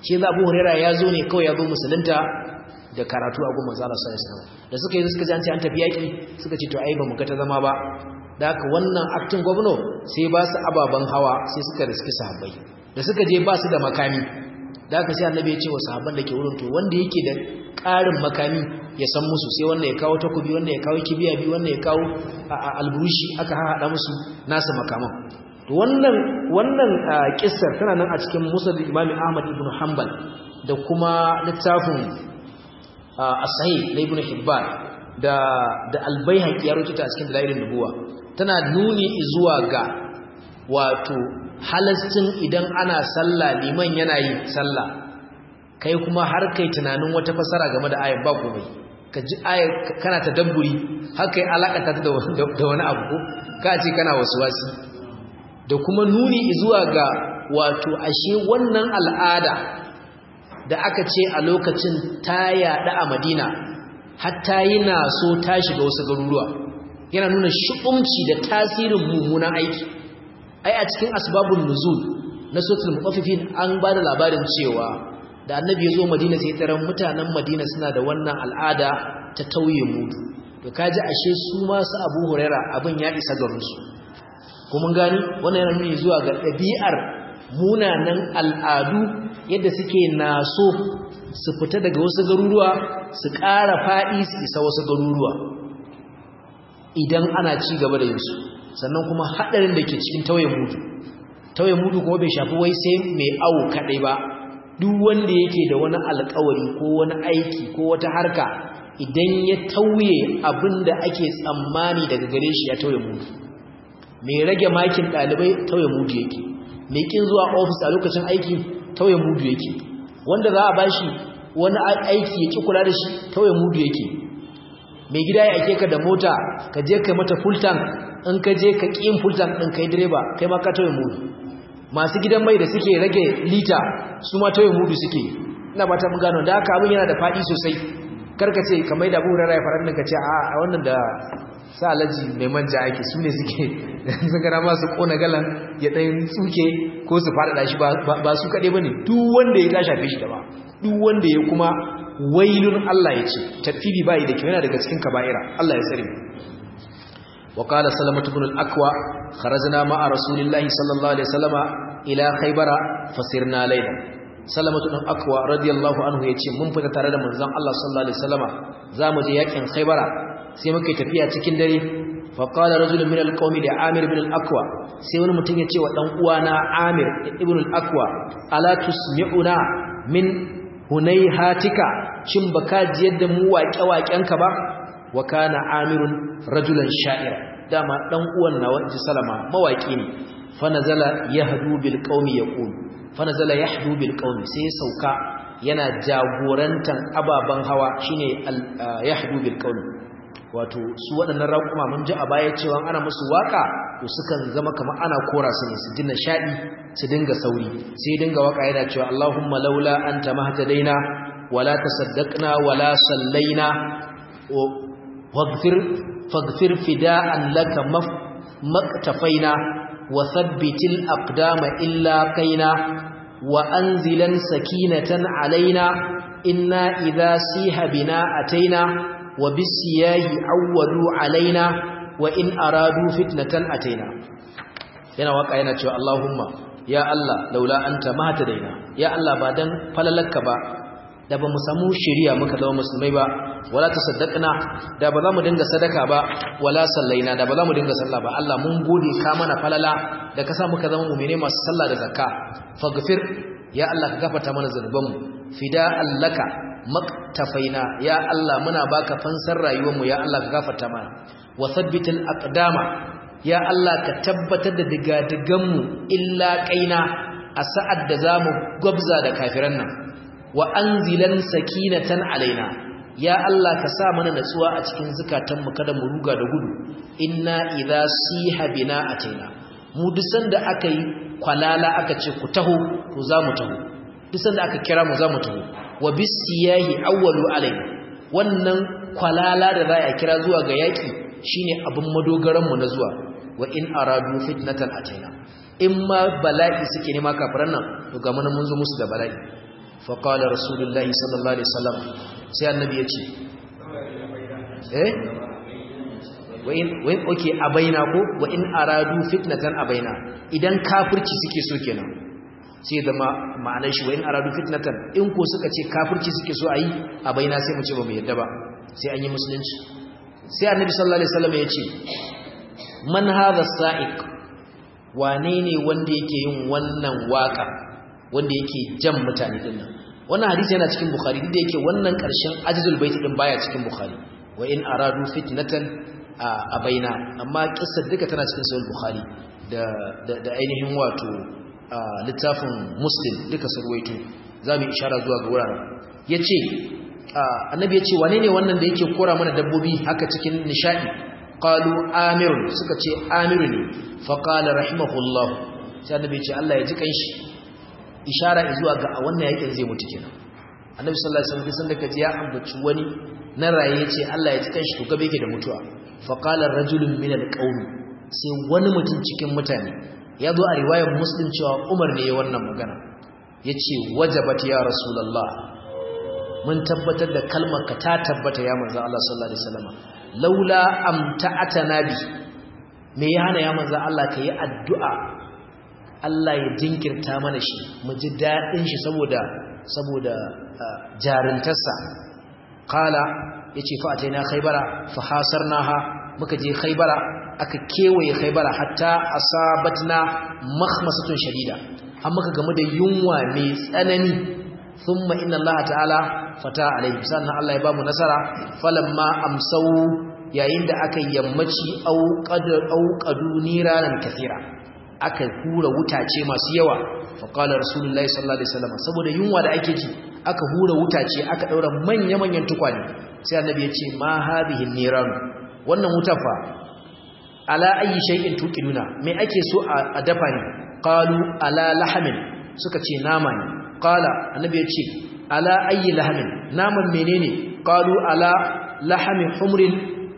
shi za Abu Hurairah ya zo ne kawai ya zo musulunta da karatu a gun manzo Allah sallallahu alaihi wasallam da suka yi suka ji an ce an tafi yaki suka ce to ai ba mu ga ta zama ba da haka wannan aktin gwamno sai ba su ababan hawa sai suka riski sahabbai da suka je ba su da makami da haka sai annabi ya ce wa sahabban da ke wurin to wanda yake da ƙarin makami ya san musu sai wanda ya kawo takobi wanda ya kawo kibiya bi wanda ya kawo alburushi aka haɗa musu nasu makaman to wannan wannan kissar tana nan a cikin musnad Imam Ahmad ibn Hanbal da kuma littafin as-Sahih na Ibn Hibban da da Al-Baihaqi ya rubuta a cikin Dalailun Nubuwa tana nuni zuwa ga wato halastin idan ana sallah liman yana yin sallah kai kuma har kai tunanin wata fasara game da ayat ba komai ka ji ayat kana tadabburi har kai alakata ta da wani abu ko ka ce kana waswasi da kuma nuni zuwa ga wato ashe wannan al'ada da aka ce a lokacin ta yada a Madina hatta yana so ta shiga wasu garuruwa yana nuna shi'umci da tasirin mummunan aiki ai a cikin asbabun nuzul na suratul mutaffifin an ba da labarin cewa da annabi ya zo Madina sai taron mutanen Madina suna da wannan al'ada ta tauye mudu to kaji ashe su ma su Abu Huraira abin ya isa garin su ko mun gani wannan yana nuni zuwa ga ɗabi'ar munanan al'adu yadda suke naso su fita daga wasu garuruwa su ƙara faɗi su isa wasu garuruwa idan ana ci gaba da yinsu sannan kuma haɗarin da ke cikin tauye mudu tauye mudu kuma bai shafi wai sai mai awo kaɗai ba duk wanda yake da wani alƙawari ko wani aiki ko wata harka idan ya tauye abin da ake tsammani daga gare shi ya tauye mudu mai rage makin ɗalibai tauye mudu yake mai kin zuwa ofis a lokacin aiki tauye mudu yake wanda za a bashi wani aiki ya ki kula da shi tauye mudu yake mai gida ya ake ka da mota ka je kai mata full tank in ka je ka ƙin full tank ɗin kai direba kai ma ka tauye mudu masu gidan mai da suke rage lita su ma tauye mudu suke ina ba ta mun gano da haka abin yana da faɗi sosai karka ce kamar da Abu Hurairah ya faɗa ka ce a wannan da sa alaji mai manja ake su ne suke sun gara masu kona galan ya ɗan tsuke ko su faɗaɗa shi ba su kaɗai ba ne duk wanda ya ta shafe shi da ba duk wanda ya kuma wailun Allah ya ce tafibi bayi da kyau yana daga cikin kaba'ira Allah ya tsare wa qala salamatu ibn al-aqwa kharajna ma'a rasulillahi sallallahu alaihi wasallama ila khaybara fasirna laylan salamatu ibn aqwa radiyallahu anhu yace mun fita tare da manzon Allah sallallahu alaihi wasallama zamu je yakin khaybara sai muka tafiya cikin dare fa qala rajulun min al-qaumi li amir ibn al-aqwa sai wani mutum ya ce wa dan uwana amir ibn al-aqwa ala tusmi'una min hunayhatika shin baka ji yadda mu waƙe-waƙenka ba wa kana amirun rajulan sha'ira dama dan uwan nawa ji salama mawaki ne fa nazala yahdu bil qaumi yaqul fa nazala yahdu bil qaumi sai sauka yana jagorantan ababan hawa shine yahdu bil qaumi wato su waɗannan raƙuma mun ji a baya cewa ana musu waka to sukan zama kamar ana kora su ne su ji nishadi su dinga sauri sai dinga waka yana cewa Allahumma laula anta mahtadaina wala tasaddaqna wala sallaina waghfir faghfir fida'an laka maktafaina wa thabbitil aqdama illa kaina wa anzilan sakinatan alaina inna idha siha bina ataina wa bisiyahi awwalu alaina wa in aradu fitnatan ataina yana waka yana cewa Allahumma ya Allah laula anta mahtadaina ya Allah ba dan falalaka ba da ba mu samu shari'a muka zama musulmai ba wala tasaddaqna da ba za mu dinga sadaka ba wala sallaina da ba za mu dinga sallah ba Allah mun gode ka mana falala da ka sa muka zama mu'mine masu sallah da zakka faghfir ya Allah ka gafarta mana zanubanmu fida'an laka maktafaina ya Allah muna baka fansar rayuwarmu ya Allah ka gafarta mana wa thabbitil aqdama ya Allah ka tabbatar da digadiganmu illa kaina a sa'ad da zamu gwabza da kafiran nan wa anzilan sakinatan alaina ya Allah ka sa mana natsuwa a cikin zukatanmu kada mu ruga da gudu inna idza siha bina ataina mu dusan da aka yi kwalala aka ce ku taho to zamu taho dusan da aka kira mu zamu taho wa bisiyahi awwalu alaina wannan kwalala da za a kira zuwa ga yaki shine abin madogaran mu na zuwa wa in aradu fitnatan ataina in ma bala'i suke nema kafiran nan to ga mun mun zo musu da bala'i fa qala rasulullahi sallallahu alaihi wasallam sai annabi ya ce eh wa in wa in oke abaina ko wa in aradu fitnatan abaina idan kafirci suke so kenan sai da ma'anar shi wa in aradu fitnatan in ko suka ce kafirci suke so ayi abaina sai mu ce ba mu yadda ba sai an yi musulunci sai annabi sallallahu alaihi wasallam ya ce man hadha sa'iq wane ne wanda yake yin wannan waka wanda yake jan mutane din nan wannan hadisi yana cikin bukhari da yake wannan karshen ajzul bait din baya cikin bukhari wa in aradu fitnatan abaina amma kissar duka tana cikin sahih bukhari da da ainihin wato littafin muslim duka sarwaito zamu ishara zuwa ga wuraren yace annabi yace wane ne wannan da yake kora mana dabbobi haka cikin nishadi qalu amirun suka ce amiru ne fa qala rahimahullah sai annabi yace Allah ya ji kanshi ishara zuwa ga wannan yakin zai mutu kenan annabi sallallahu alaihi wasallam sai da kaji ya ambaci wani na raye yace Allah ya ji kanshi to gabe yake da mutuwa fa qala rajulun min alqawm sai wani mutum cikin mutane ya zo a riwayar muslim cewa Umar ne ya wannan magana yace wajabat ya rasulullah mun tabbatar da kalmar ka ta tabbata ya manzo Allah sallallahu alaihi wasallam laula amta'atana bi me ya hana ya manzo Allah kai addu'a Allah ya jinkirta mana shi mu ji dadin shi saboda saboda jarintarsa qala yace fa ataina khaybara fa hasarnaha muka je khaybara aka kewaye khaybara hatta asabatna makhmasatun shadida har muka gamu da yunwa mai tsanani thumma inna Allah ta'ala fata alaihi sannan Allah ya ba mu nasara falamma amsau yayin da aka yammaci auqadu auqadu niranan kathira aka hura wutace masu yawa fa qala rasulullahi sallallahu alaihi wasallam saboda yunwa da ake ji aka hura wutace aka daura manya manyan tukwane sai annabi ya ce ma hadhihi niran wannan wuta fa ala ayi shay'in tuqinuna me ake so a dafa ne qalu ala lahamin suka ce nama ne qala annabi ya ce ala ayi lahamin naman menene qalu ala lahami humrin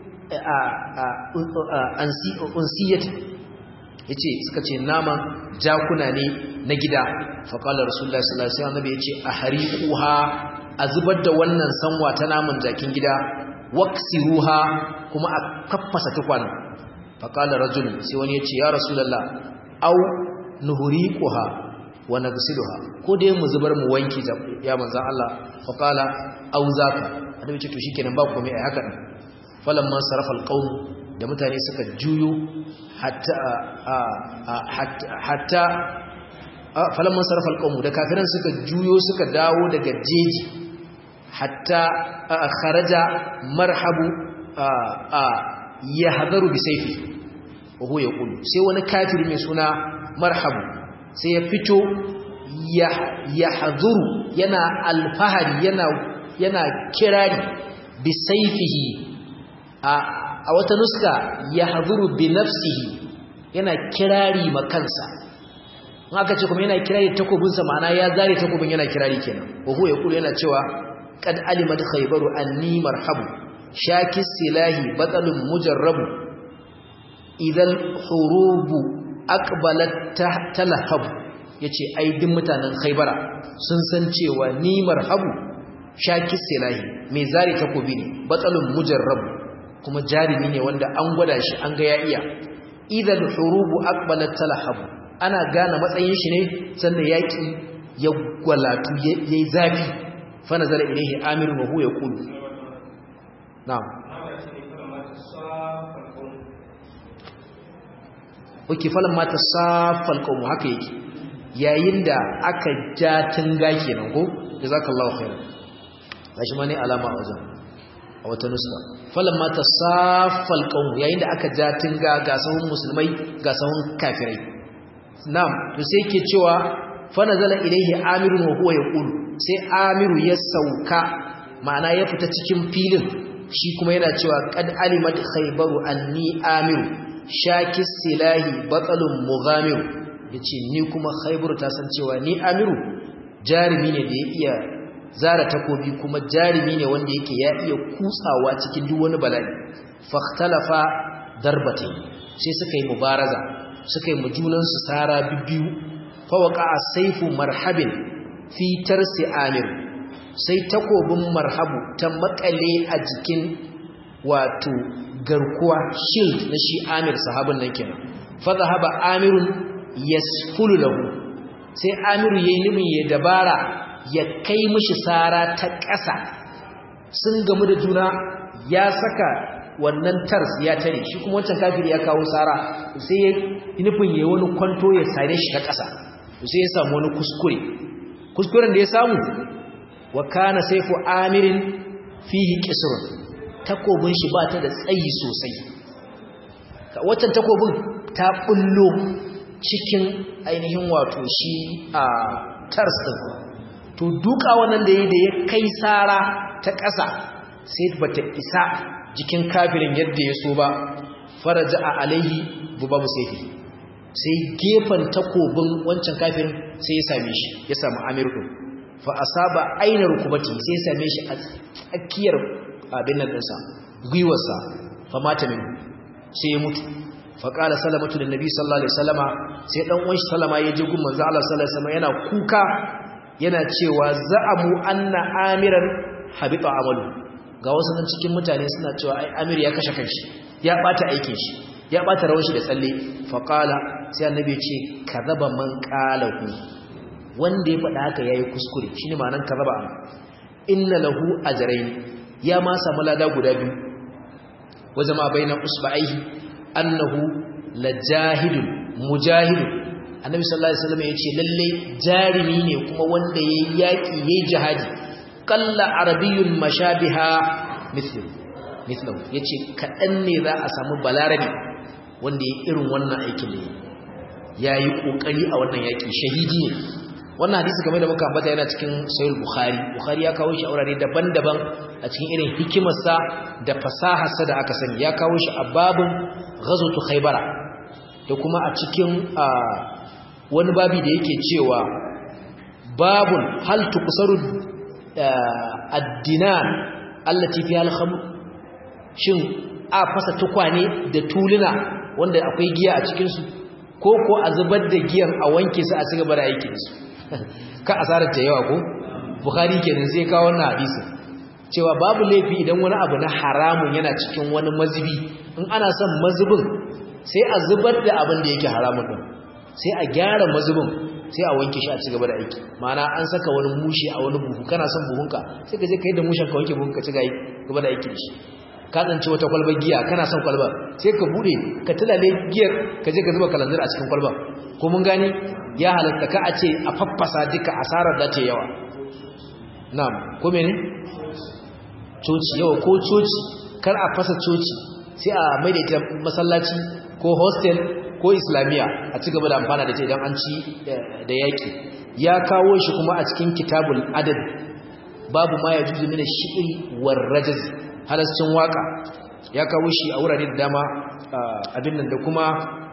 ansi unsiyat yace suka ce naman jakuna ne na gida fa qala rasulullahi sallallahu alaihi wasallam yace ahriquha azubar da wannan sanwa ta naman jakin gida waksiruha kuma a kaffasa tukwanin fa qala rajul sai wani yace ya rasulullah au nuhriquha wa nagsiluha ko dai mu zubar mu wanki ya manzon Allah fa qala au zaka annabi ce to shikenan ba komai ai haka din falamman sarafa alqawm da mutane suka juyo hatta hatta falamman sarafa alqawm da kafiran suka juyo suka dawo daga jeji hatta kharaja marhabu yahdaru bi sayfi wa huwa yaqulu sai wani kafiri mai suna marhabu sai ya fito yahduru yana alfahari yana yana kirari bi sayfihi a wata nuska ya hazuru bi nafsihi yana kirari makansa in aka ce kuma yana kirari takobinsa ma'ana ya zare takobin yana kirari kenan wa huwa yaqulu yana cewa qad alimat khaybaru anni marhabu shakis silahi batalun mujarrabu idan hurubu aqbalat talahabu yace ai din mutanen khaybara sun san cewa ni marhabu shakis silahi mai zare takobi ne batalun mujarrabu kuma jarimi ne wanda an gwada shi an ga ya iya idan hurubu aqbalat talahab ana gane matsayin shi ne sannan yaki ya gwalatu yayi zafi fa nazala ilayhi amir wa huwa yaqulu na'am oke falan mata safal qawm haka yake yayin da aka ja tunga kenan ko jazakallahu khairan gashi ma ne alama a wajen a wata nuska falan mata safal qawm yayin da aka ja tunga ga sahun musulmai ga sahun kafirai na'am to sai yake cewa fa nazala ilayhi amirun wa huwa yaqulu sai amiru ya sauka ma'ana ya fita cikin filin shi kuma yana cewa qad alimat khaybaru anni amiru shakis silahi batalun mughamiru yace ni kuma khaybaru ta san cewa ni amiru jarimi ne da ya iya zara takobi kuma jarimi ne wanda yake ya iya kutsawa cikin duk wani bala'i fakhtalafa darbatin sai suka yi mubaraza suka yi mujunan su sara bibiyu fa waqa'a sayfu marhabin fi tarsi amir sai takobin marhabu ta makale a jikin wato garkuwa shield na shi amir sahabin nan kenan fa zahaba amirun yasfulu lahu sai amiru yayi nimin ya dabara ya kai mishi sara ta ƙasa sun gamu da juna ya saka wannan tars ya tare shi kuma wancan kafiri ya kawo sara sai ya nufin yayi wani kwanto ya sare shi ta ƙasa sai ya samu wani kuskure kuskuren da ya samu wa kana sayfu amirin fihi qisrun takobin shi ba ta da tsayi sosai waccan takobin ta bullo cikin ainihin wato shi a tars din to duka wannan da yayi da ya kai sara ta ƙasa sai bata isa jikin kafirin yadda ya so ba faraja alaihi bubabu sayfi sai gefen takobin wancan kafirin sai ya same shi ya samu amir din fa asaba aina rukubati sai ya same shi a tsakiyar abin nan dinsa gwiwarsa fa mata min sai ya mutu fa qala salamatu lin nabi sallallahu alaihi wasallama sai dan uwan shi salama ya je gun manzo Allah sallallahu alaihi wasallama yana kuka yana cewa za'amu anna amiran habita amalu ga wasu nan cikin mutane suna cewa ai amir ya kashe kanshi ya bata aikin shi ya bata rawar shi da tsalle fa qala sai annabi ya ce kadaba man qala ku wanda ya faɗa haka yayi kuskure shine ma'anar kadaba inna lahu ajrayn ya ma samu lada guda biyu wajama baina usba'ihi annahu lajahidun mujahidun annabi sallallahu alaihi wasallam yace lalle jarimi ne kuma wanda yayi yaki yayi jihadi qalla arabiyyun mashabiha mithlu mithlu yace kadan ne za a samu balarabi wanda yayi irin wannan aikin ne yayi kokari a wannan yaki shahidi ne wannan hadisi game da muka ambata yana cikin sahih bukhari bukhari ya kawo shi a wurare daban-daban a cikin irin hikimarsa da fasaharsa da aka sani ya kawo shi a babun ghazwatu khaybara da kuma a cikin wani babi da yake cewa babun hal tuqsaru ad-dinan allati fiha al-khamr shin a fasa tukwane da tuluna wanda akwai giya a cikin su ko ko a zubar da giyan a wanke su a cigaba da aiki da su ka asarar ta yawa ko bukhari kenan sai kawo wannan hadisi cewa babu laifi idan wani abu na haramun yana cikin wani mazubi in ana son mazubin sai a zubar da abin da yake haramun din sai a gyara mazubin sai a wanke shi a cigaba da aiki ma'ana an saka wani mushi a wani buhu kana son buhunka sai ka je kai da mushin ka wanke buhunka ci gaba da aiki da shi ka tsance wata kwalbar giya kana son kwalbar sai ka bude ka tilale giyar ka je ka zuba kalanzir a cikin kwalbar ko mun gani ya halatta ka a ce a faffasa duka asarar da ta yawa na'am ko mene coci yawa ko coci kar a fasa coci sai a maida ita masallaci ko hostel ko islamiya a ci gaba da amfana da ita idan an ci da yaki ya kawo shi kuma a cikin kitabul adad babu ma yajuzu min ash-shi'ri war rajz halascin waka ya kawo shi a wurare da dama abin nan da kuma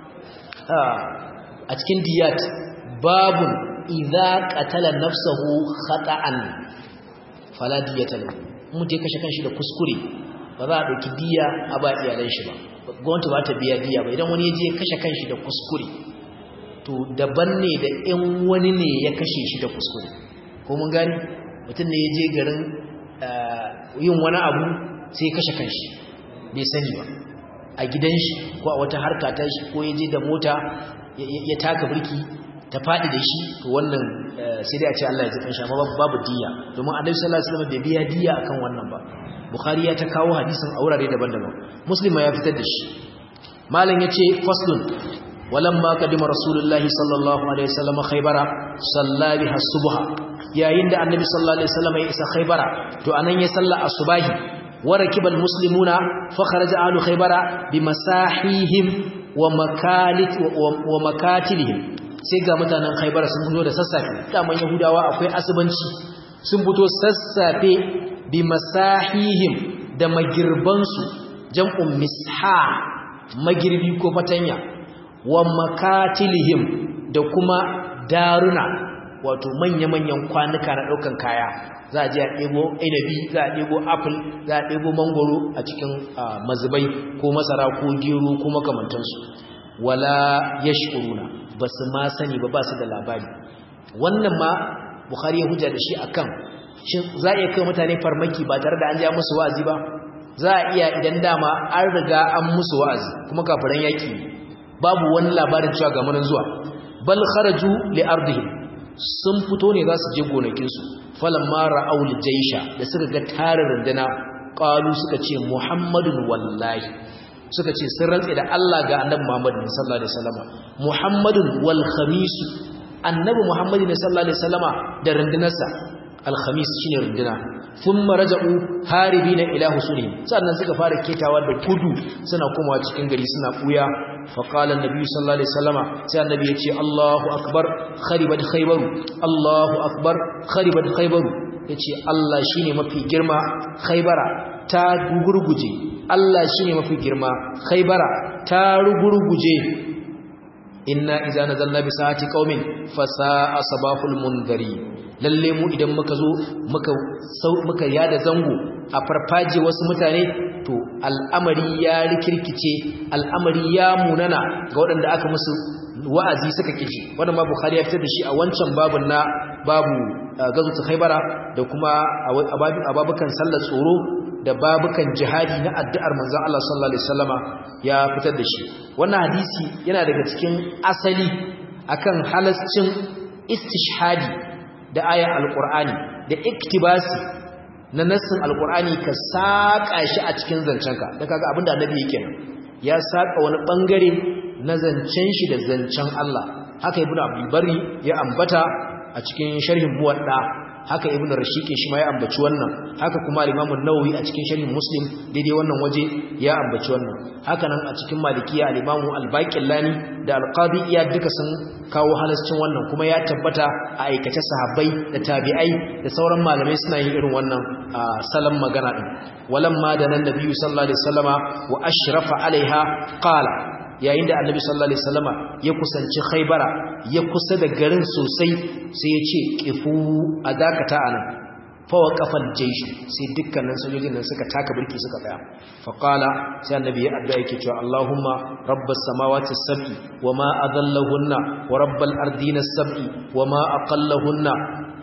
a cikin diyat babun idza qatala nafsahu khata'an fala diyata lahu mun je kashe kanshi da kuskure ba za a dauki diya a ba iyalan shi ba gwamnati ba ta biya diya ba idan wani ya je kashe kanshi da kuskure to daban ne da in wani ne ya kashe shi da kuskure ko mun gani mutum ne ya je garin yin wani abu sai ya kashe kanshi bai sani ba a gidan shi ko a wata harka ta shi ko ya je da mota ya taka birki ta faɗi da shi to wannan sai dai a ce Allah ya jikan shi amma babu diya domin Annabi sallallahu alaihi wasallam bai biya diya akan wannan ba Bukhari ya ta kawo hadisin a wurare daban-daban Muslim ya fitar da shi malam yace faslun walamma qadima rasulullahi sallallahu alaihi wasallam khaybara salla biha subha yayin da Annabi sallallahu alaihi wasallam ya isa khaybara to anan ya salla asubahi وركب المسلمون فخرج أهل خيبر بمساحيهم ومكالت ومكاتلهم sai ga mutanen Khaibar sun fito da sassafe daman Yahudawa akwai asubanci sun fito sassafe bi masahihim da magirbansu jam'un misha magirbi ko fatanya wa makatilihim da kuma daruna wato manya-manyan kwanuka na daukan kaya za a je a ɗebo inabi za a ɗebo apple za a ɗebo mangoro a cikin mazubai ko masara ko gero ko makamantansu wala yash'uruna basu ma sani ba basu da labari wannan ma Bukhari ya hujja da shi akan shin za a iya kai mutane farmaki ba tare da an ja musu wa'azi ba za a iya idan dama an riga an musu wa'azi kuma kafiran yaki babu wani labarin cewa ga munan zuwa bal kharaju li ardihim sun fito ne za su je gonakin su falamma ra'aw al-jaysha da suka ga tarin runduna qalu suka ce muhammadun wallahi suka ce sun rantse da Allah ga annabi Muhammad sallallahu alaihi wasallama muhammadun wal khamis annabi Muhammad sallallahu alaihi wasallama da rundunarsa al-khamis shine runduna thumma raja'u haribina ila husulihim sannan suka fara ketawa da kudu suna komawa cikin gari suna buya fa qala an-nabi sallallahu alaihi wasallama sai annabi ya ce Allahu akbar kharibat khaybaru Allahu akbar kharibat khaybaru yace Allah shine mafi girma khaybara ta gurguje Allah shine mafi girma khaybara ta rugurguje inna idza nazalna bi sa'ati qaumin fasa'a sabahul munzari lalle mu idan muka zo muka muka yada zango a farfaje wasu mutane to al'amari ya rikirkice al'amari ya munana ga waɗanda aka musu wa'azi suka kici wannan ma Bukhari ya fitar da shi a wancan babun na babu gazutu Khaybara da kuma ababukan sallar tsoro da babukan jihadi na addu'ar manzon Allah sallallahu alaihi wasallama ya fitar da shi wannan hadisi yana daga cikin asali akan halascin istishhadi da ayar alqur'ani da iktibasi na nassin alqur'ani ka saka shi a cikin zancenka da kaga abinda annabi yake ya saka wani bangare na zancen shi da zancen Allah haka ibnu abdul bari ya ambata a cikin sharhin muwadda haka ibn rashiqi shi ma ya ambaci wannan haka kuma al-imam an-nawawi a cikin sharhin muslim daidai wannan waje ya ambaci wannan haka nan a cikin malikiya al-imam al-baqillani da al-qadi iyad duka sun kawo halascin wannan kuma ya tabbata a aikace sahabbai da tabi'ai da sauran malamai suna yin irin wannan salam magana din walamma da nan nabiyyu sallallahu alaihi wasallama wa ashrafa alaiha qala yayin da annabi sallallahu alaihi wasallama ya kusanci Khaybara ya kusa da garin sosai sai ya ce kifu adakata anan fa waqafa al-jaysh sai dukkanin sojojin nan suka taka burki suka tsaya fa qala sai annabi ya addu'a yake cewa Allahumma rabbas samawati as-sab'i wama adallahunna wa rabbal ardina as-sab'i wama aqallahunna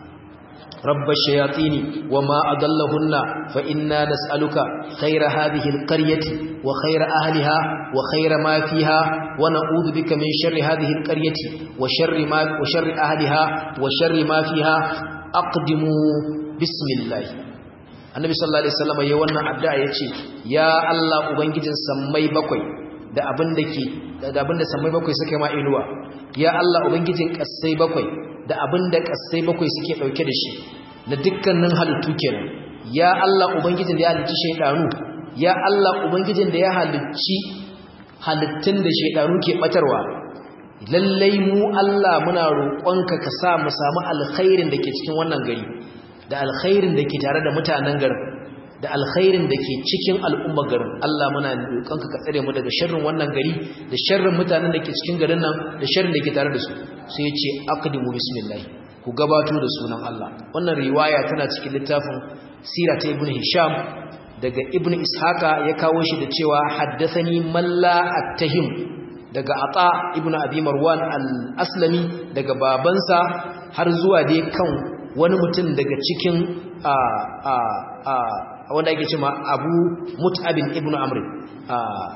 رب الشياطين وما أضلهن فإنا نسألك خير هذه القرية وخير أهلها وخير ما فيها ونعوذ بك من شر هذه القرية وشر ما وشر أهلها وشر ما فيها أقدموا بسم الله النبي صلى الله عليه وسلم ya wannan addu'a yace ya Allah ubangijin sammai bakwai da abin da ke da abin da sammai bakwai suka yi ma inuwa ya Allah ubangijin kasai bakwai da abin da kasai bakwai suke dauke da shi na dukkanin halittu kenan ya Allah ubangijin da ya halicci shaydanu ya Allah ubangijin da ya halicci halittun da shaydanu ke batarwa lallai mu Allah muna roƙonka ka sa mu samu alkhairin da ke cikin wannan gari da alkhairin da ke tare da mutanen garin da alkhairin da ke cikin al'ummar garin Allah muna roƙonka ka tsare mu daga sharrin wannan gari da sharrin mutanen da ke cikin garin nan da sharrin da ke tare da su sai ya ce aqdimu bismillah ku gabato da sunan Allah wannan riwaya tana cikin littafin sira ta ibnu hisham daga ibnu ishaqa ya kawo shi da cewa haddathani malla attahim daga ata ibnu abi marwan al-aslami daga babansa har zuwa dai kan wani mutum daga cikin a a a wanda yake cewa abu mut'ab ibnu amr a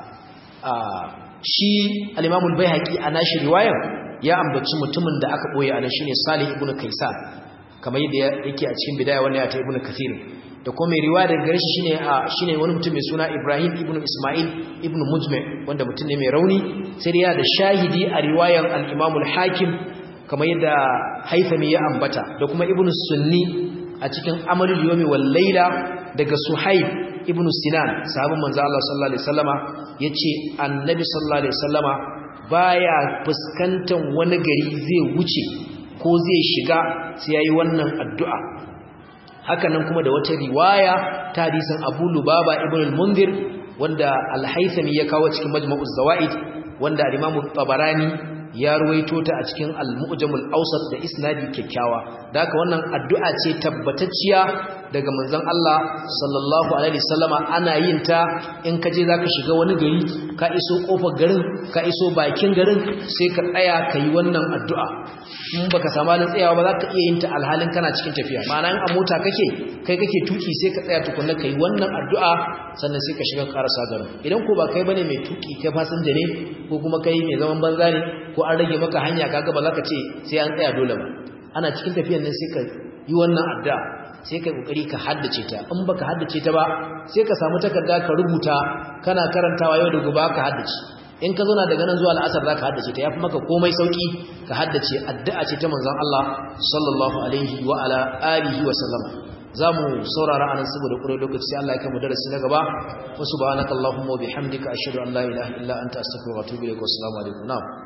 a shi al-imam al-baihaqi ana shi riwayar ya ambaci mutumin da aka boye anan shine Salih ibn Kaysan kamar yadda yake a cikin bidaya wannan ya ta ibn Kathir da kuma mai riwaya daga gare shi shine a shine wani mutum mai suna Ibrahim ibn Isma'il ibn Mujmi wanda mutum ne mai rauni sai dai ya da shahidi a riwayar al-Imam al-Hakim kamar yadda Haythami ya ambata da kuma Ibn Sunni a cikin Amalul Yawmi wal Layla daga Suhaib ibn Sinan sahabban manzo Allah sallallahu alaihi wasallama yace annabi sallallahu alaihi wasallama baya fuskantar wani gari zai wuce ko zai shiga sai yayi wannan addu'a hakanan kuma da wata riwaya ta hadisin Abu Lubaba ibn al-Mundhir wanda al-Haythami ya kawo cikin Majma'uz Zawaid wanda al-Imam Tabarani ya ruwaito ta a cikin al-mu'jamul awsat da isnadi kyakkyawa da haka wannan addu'a ce tabbatacciya daga manzon Allah sallallahu alaihi wasallama ana yin ta in kaje zaka shiga wani gari ka iso kofar garin ka iso bakin garin sai ka tsaya kai wannan addu'a in baka samu halin tsayawa ba zaka iya yin ta alhalin kana cikin tafiya ma'ana in a mota kake kai kake tuki sai ka tsaya tukunna kai wannan addu'a sannan sai ka shiga karasa garin idan ko ba kai bane mai tuki kai fasinja ne ko kuma kai mai zaman banza ne ko an rage maka hanya kaga ba zaka ce sai an tsaya dole ba ana cikin tafiyan nan sai ka yi wannan addu'a sai ka kokari ka haddace ta in baka haddace ta ba sai ka samu takarda ka rubuta kana karantawa yau da gobe ka haddace in ka zauna daga nan zuwa al'asar zaka haddace ta yafi maka komai sauki ka haddace addu'a ce ta manzon Allah sallallahu alaihi wa ala alihi wa sallam zamu saurara anan saboda kure lokaci sai Allah ya kama darasi na gaba wa subhanakallahumma wa bihamdika ashhadu an la ilaha illa anta astaghfiruka wa atubu ilaik wa assalamu alaikum na'am